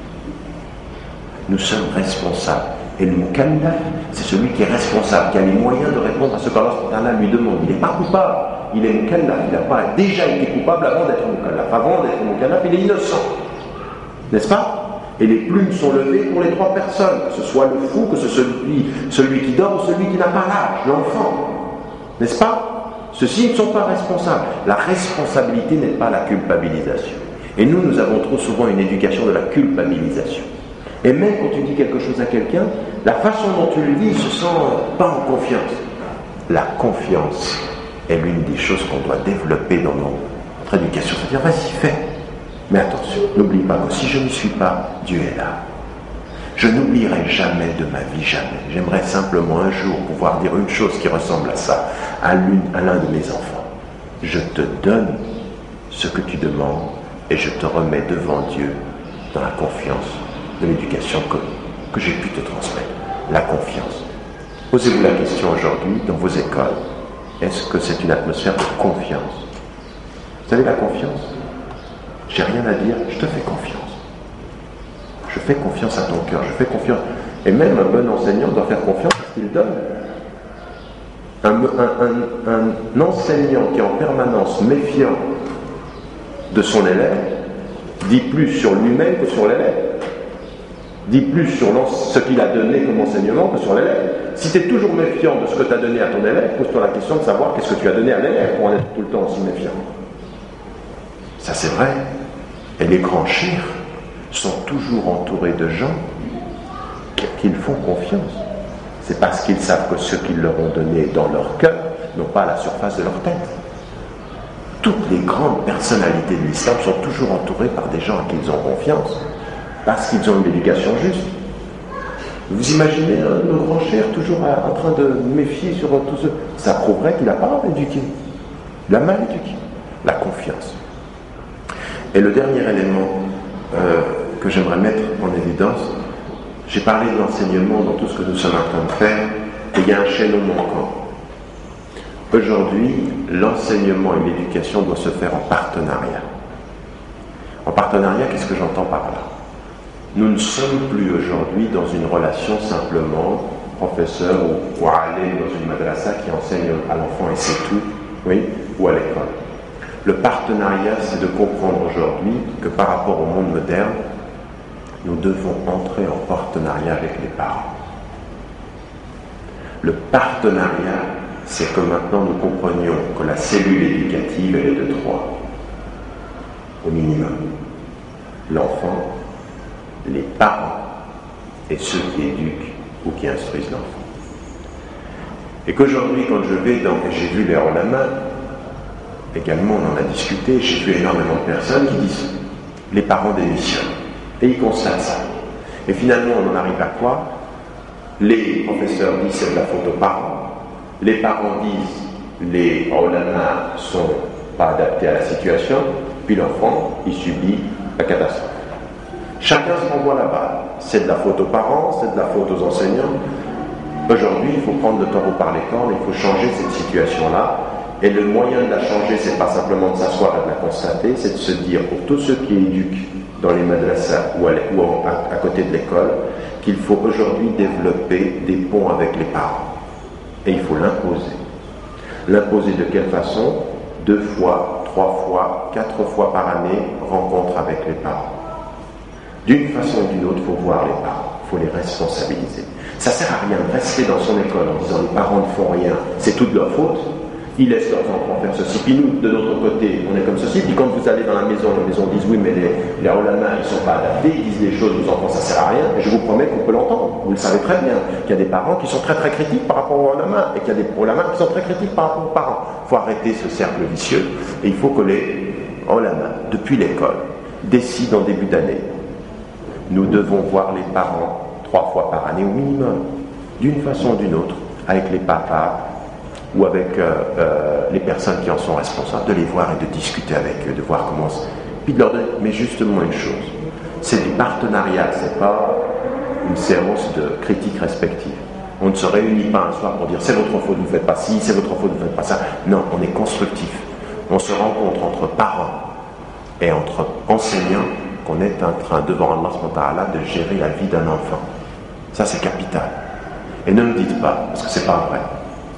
Nous sommes responsables. Et le mukallaf, c'est celui qui est responsable, qui a les moyens de répondre à ce qu'Allah lui demande. Il n'est pas coupable, il est mukallaf, il n'a pas déjà été coupable avant d'être mukallaf. Avant d'être mukallaf, il est innocent. N'est-ce pas? Et les plumes sont levées pour les trois personnes, que ce soit le fou, que ce soit celui, celui qui dort ou celui qui n'a pas l'âge, l'enfant. N'est-ce pas? Ceux-ci ne sont pas responsables. La responsabilité n'est pas la culpabilisation. Et nous, nous avons trop souvent une éducation de la culpabilisation. Et même quand tu dis quelque chose à quelqu'un, la façon dont tu le dis, il ne se sent pas en confiance. La confiance est l'une des choses qu'on doit développer dans notre éducation. C'est-à-dire, vas-y, fais. Mais attention, n'oublie pas que si je ne suis pas, Dieu est là. Je n'oublierai jamais de ma vie, jamais. J'aimerais simplement un jour pouvoir dire une chose qui ressemble à ça, à l'une, à l'un de mes enfants. Je te donne ce que tu demandes et je te remets devant Dieu dans la confiance de l'éducation que, que j'ai pu te transmettre. La confiance. Posez-vous la question aujourd'hui dans vos écoles. Est-ce que c'est une atmosphère de confiance? Vous avez la confiance? J'ai rien à dire, je te fais confiance. Je fais confiance à ton cœur, je fais confiance. Et même un bon enseignant doit faire confiance à ce qu'il donne. Un, un, un, un enseignant qui est en permanence méfiant de son élève dit plus sur lui-même que sur l'élève. Dit plus sur ce qu'il a donné comme enseignement que sur l'élève. Si tu es toujours méfiant de ce que tu as donné à ton élève, pose-toi la question de savoir qu'est-ce que tu as donné à l'élève pour en être tout le temps aussi méfiant. Ça c'est vrai. Et les grands chers sont toujours entourés de gens qu'ils font confiance. C'est parce qu'ils savent que ce qu'ils leur ont donné dans leur cœur n'ont pas à la surface de leur tête. Toutes les grandes personnalités de l'islam sont toujours entourées par des gens à qui ils ont confiance, parce qu'ils ont une éducation juste. Vous imaginez un de nos grands chers toujours en train de méfier sur tout ce... Ça prouverait qu'il n'a pas éduqué. Il a mal éduqué. La confiance. Et le dernier élément euh, que j'aimerais mettre en évidence, j'ai parlé de l'enseignement dans tout ce que nous sommes en train de faire, et il y a un chaînon manquant. Aujourd'hui, l'enseignement et l'éducation doivent se faire en partenariat. En partenariat, qu'est-ce que j'entends par là? Nous ne sommes plus aujourd'hui dans une relation simplement professeur ou, ou aller dans une madrasa qui enseigne à l'enfant et c'est tout, oui, ou à l'école. Le partenariat, c'est de comprendre aujourd'hui que par rapport au monde moderne, nous devons entrer en partenariat avec les parents. Le partenariat, c'est que maintenant nous comprenions que la cellule éducative, elle est de trois, au minimum. L'enfant, les parents et ceux qui éduquent ou qui instruisent l'enfant. Et qu'aujourd'hui, quand je vais dans... J'ai vu les ulama, également on en a discuté, j'ai vu énormément de personnes qui disent les parents démissionnent. Et ils constatent ça. Et finalement, on en arrive à quoi? Les professeurs disent c'est de la faute aux parents. Les parents disent les ulama ne sont pas adaptés à la situation. Puis l'enfant, il subit la catastrophe. Chacun se renvoie la balle. C'est de la faute aux parents, c'est de la faute aux enseignants. Aujourd'hui, il faut prendre le taureau par les cornes, il faut changer cette situation-là. Et le moyen de la changer, c'est pas simplement de s'asseoir et de la constater, c'est de se dire, pour tous ceux qui éduquent dans les madrasas ou, à, ou à, à côté de l'école, qu'il faut aujourd'hui développer des ponts avec les parents. Et il faut l'imposer. L'imposer de quelle façon? Deux fois, trois fois, quatre fois par année, rencontre avec les parents. D'une façon ou d'une autre, il faut voir les parents, il faut les responsabiliser. Ça ne sert à rien de rester dans son école en disant les parents ne font rien, c'est toute leur faute. Ils laissent leurs enfants faire ceci. Puis nous, de notre côté, on est comme ceci. Puis quand vous allez dans la maison, la maison dit oui, mais les, les ulama, ils ne sont pas adaptés, ils disent des choses aux enfants, ça ne sert à rien. Et je vous promets qu'on peut l'entendre. Vous le savez très bien, qu'il y a des parents qui sont très très critiques par rapport aux ulama, et qu'il y a des ulama qui sont très critiques par rapport aux parents. Il faut arrêter ce cercle vicieux. Et il faut que les ulama, depuis l'école, décident en début d'année. Nous devons voir les parents trois fois par année au minimum, d'une façon ou d'une autre, avec les papas, ou avec euh, euh, les personnes qui en sont responsables, de les voir et de discuter avec eux, de voir comment... Puis de leur donner, mais justement une chose, c'est du partenariat, c'est pas une séance de critiques respectives. On ne se réunit pas un soir pour dire c'est votre faute, vous ne faites pas ci, c'est votre faute, vous ne faites pas ça. Non, on est constructif. On se rencontre entre parents et entre enseignants qu'on est en train, devant Allah subhanahu wa ta'ala, de gérer la vie d'un enfant. Ça, c'est capital. Et ne me dites pas, parce que c'est pas vrai,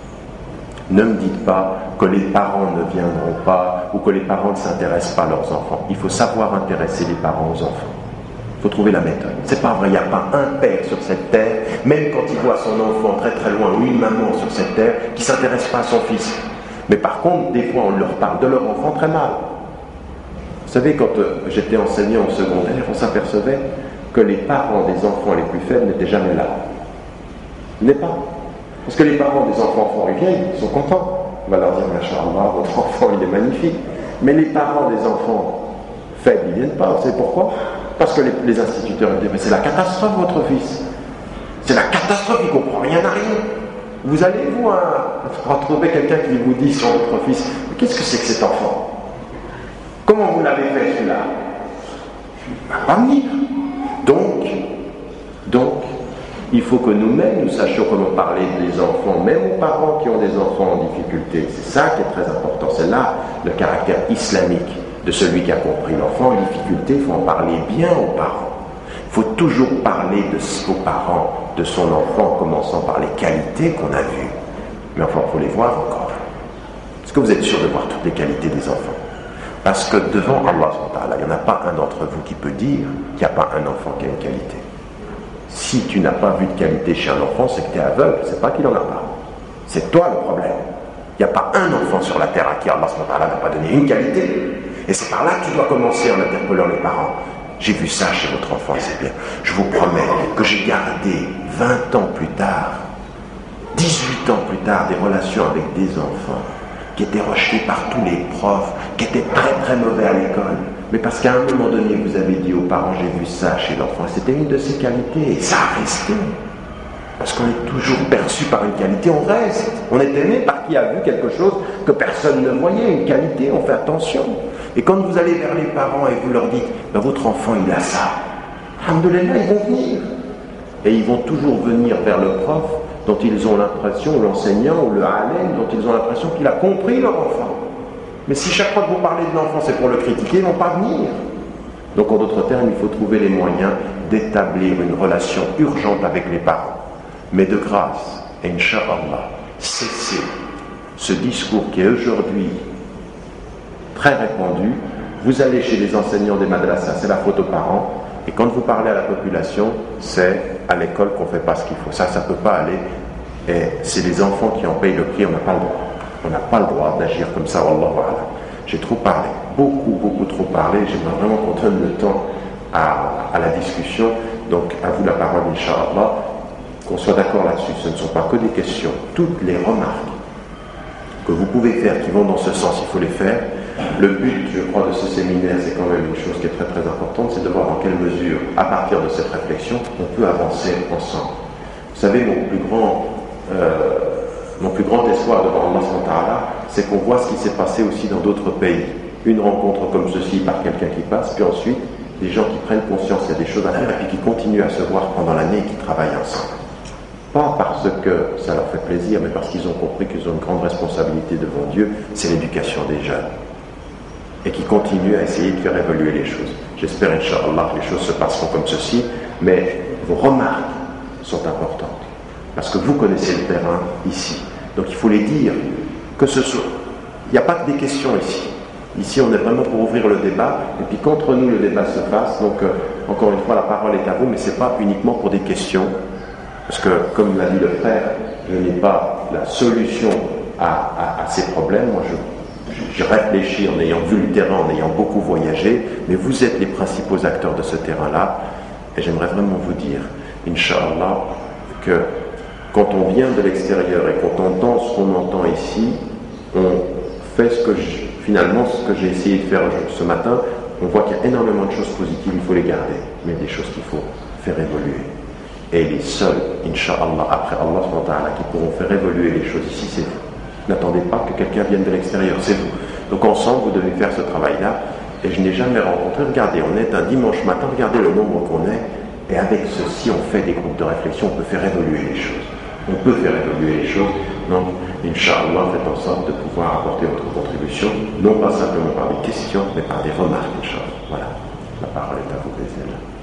ne me dites pas que les parents ne viendront pas ou que les parents ne s'intéressent pas à leurs enfants. Il faut savoir intéresser les parents aux enfants. Il faut trouver la méthode. C'est pas vrai, il n'y a pas un père sur cette terre, même quand il voit son enfant très très loin, ou une maman sur cette terre, qui ne s'intéresse pas à son fils. Mais par contre, des fois, on leur parle de leur enfant très mal. Vous savez, quand euh, j'étais enseignant au secondaire, on s'apercevait que les parents des enfants les plus faibles n'étaient jamais là. Ils n'étaient pas. Parce que les parents des enfants forts, ils viennent, ils sont contents. On va leur dire, Masha'Allah, votre enfant, il est magnifique. Mais les parents des enfants faibles, ils ne viennent pas. Vous savez pourquoi? Parce que les, les instituteurs disent, mais c'est la catastrophe votre fils. C'est la catastrophe, il ne comprend rien à rien. Vous allez, vous, hein, retrouver quelqu'un qui vous dit sur votre fils, mais qu'est-ce que c'est que cet enfant? Comment vous l'avez fait celui-là? Il ne va pas venir. Donc, donc, il faut que nous-mêmes, nous sachions comment parler des enfants, même aux parents qui ont des enfants en difficulté. C'est ça qui est très important. C'est là le caractère islamique de celui qui a compris l'enfant. En difficulté, il faut en parler bien aux parents. Il faut toujours parler de, aux parents de son enfant, en commençant par les qualités qu'on a vues. Mais enfin, il faut les voir encore. Est-ce que vous êtes sûr de voir toutes les qualités des enfants? Parce que devant Allah, il n'y en a pas un d'entre vous qui peut dire qu'il n'y a pas un enfant qui a une qualité. Si tu n'as pas vu de qualité chez un enfant, c'est que tu es aveugle, c'est pas qu'il n'en a pas. C'est toi le problème. Il n'y a pas un enfant sur la terre à qui Allah n'a pas donné une qualité. Et c'est par là que tu dois commencer en interpellant les parents. J'ai vu ça chez votre enfant et c'est bien. Je vous promets que j'ai gardé vingt ans plus tard, dix-huit ans plus tard, des relations avec des enfants qui étaient rejetés par tous les profs, qui étaient très très mauvais à l'école. Mais parce qu'à un moment donné, vous avez dit aux parents, j'ai vu ça chez l'enfant, c'était une de ses qualités, et ça a resté. Parce qu'on est toujours perçu par une qualité, on reste. On est aimé par qui a vu quelque chose que personne ne voyait, une qualité, on fait attention. Et quand vous allez vers les parents et vous leur dites, ben, votre enfant il a ça, alhamdoulilah, ils vont venir. Et ils vont toujours venir vers le prof dont ils ont l'impression, ou l'enseignant, ou le alim, dont ils ont l'impression qu'il a compris leur enfant. Mais si chaque fois que vous parlez de l'enfant, c'est pour le critiquer, ils ne vont pas venir. Donc en d'autres termes, il faut trouver les moyens d'établir une relation urgente avec les parents. Mais de grâce, Inch'Allah, cessez ce discours qui est aujourd'hui très répandu. Vous allez chez les enseignants des madrasas, c'est la faute aux parents. Et quand vous parlez à la population, c'est à l'école qu'on ne fait pas ce qu'il faut. Ça, ça ne peut pas aller. Et c'est les enfants qui en payent le prix, on n'a pas le droit. On n'a pas le droit d'agir comme ça, wallahu a'lam. J'ai trop parlé, beaucoup, beaucoup trop parlé. J'aimerais vraiment qu'on donne le temps à, à la discussion. Donc, à vous la parole, Inch'Allah. Qu'on soit d'accord là-dessus, ce ne sont pas que des questions. Toutes les remarques que vous pouvez faire qui vont dans ce sens, il faut les faire. Le but, je crois, de ce séminaire, c'est quand même une chose qui est très très importante, c'est de voir dans quelle mesure, à partir de cette réflexion, on peut avancer ensemble. Vous savez, mon plus grand, euh, mon plus grand espoir devant Allah subhanahu wa ta'ala, c'est qu'on voit ce qui s'est passé aussi dans d'autres pays. Une rencontre comme ceci par quelqu'un qui passe, puis ensuite, des gens qui prennent conscience qu'il y a des choses à faire et puis qui continuent à se voir pendant l'année et qui travaillent ensemble. Pas parce que ça leur fait plaisir, mais parce qu'ils ont compris qu'ils ont une grande responsabilité devant Dieu, c'est l'éducation des jeunes. Et qui continuent à essayer de faire évoluer les choses. J'espère, Inch'Allah, que les choses se passeront comme ceci, mais vos remarques sont importantes. Parce que vous connaissez le terrain ici. Donc il faut les dire, que ce soit. Il n'y a pas que des questions ici. Ici, on est vraiment pour ouvrir le débat, et puis qu'entre nous, le débat se fasse. Donc, euh, encore une fois, la parole est à vous, mais ce n'est pas uniquement pour des questions. Parce que, comme l'a dit le frère, je n'ai pas la solution à, à, à ces problèmes. Moi, je, je, je réfléchis en ayant vu le terrain, en ayant beaucoup voyagé, mais vous êtes les principaux acteurs de ce terrain-là. Et j'aimerais vraiment vous dire, Inch'Allah, que quand on vient de l'extérieur et qu'on entend ce qu'on entend ici, on fait ce que je, finalement ce que j'ai essayé de faire ce matin. On voit qu'il y a énormément de choses positives, il faut les garder, mais des choses qu'il faut faire évoluer. Et les seuls, Inch'Allah, après Allah subhanahu wa ta'ala, qui pourront faire évoluer les choses ici, c'est vous. N'attendez pas que quelqu'un vienne de l'extérieur, c'est vous. Donc ensemble, vous devez faire ce travail-là. Et je n'ai jamais rencontré, regardez, on est un dimanche matin, regardez le nombre qu'on est, et avec ceci, on fait des groupes de réflexion, on peut faire évoluer les choses. On peut faire évoluer les choses. Donc, Inch'Allah, faites en sorte de pouvoir apporter votre contribution, non pas simplement par des questions, mais par des remarques, Inch'Allah. Voilà. La parole est à vous, Bézéla.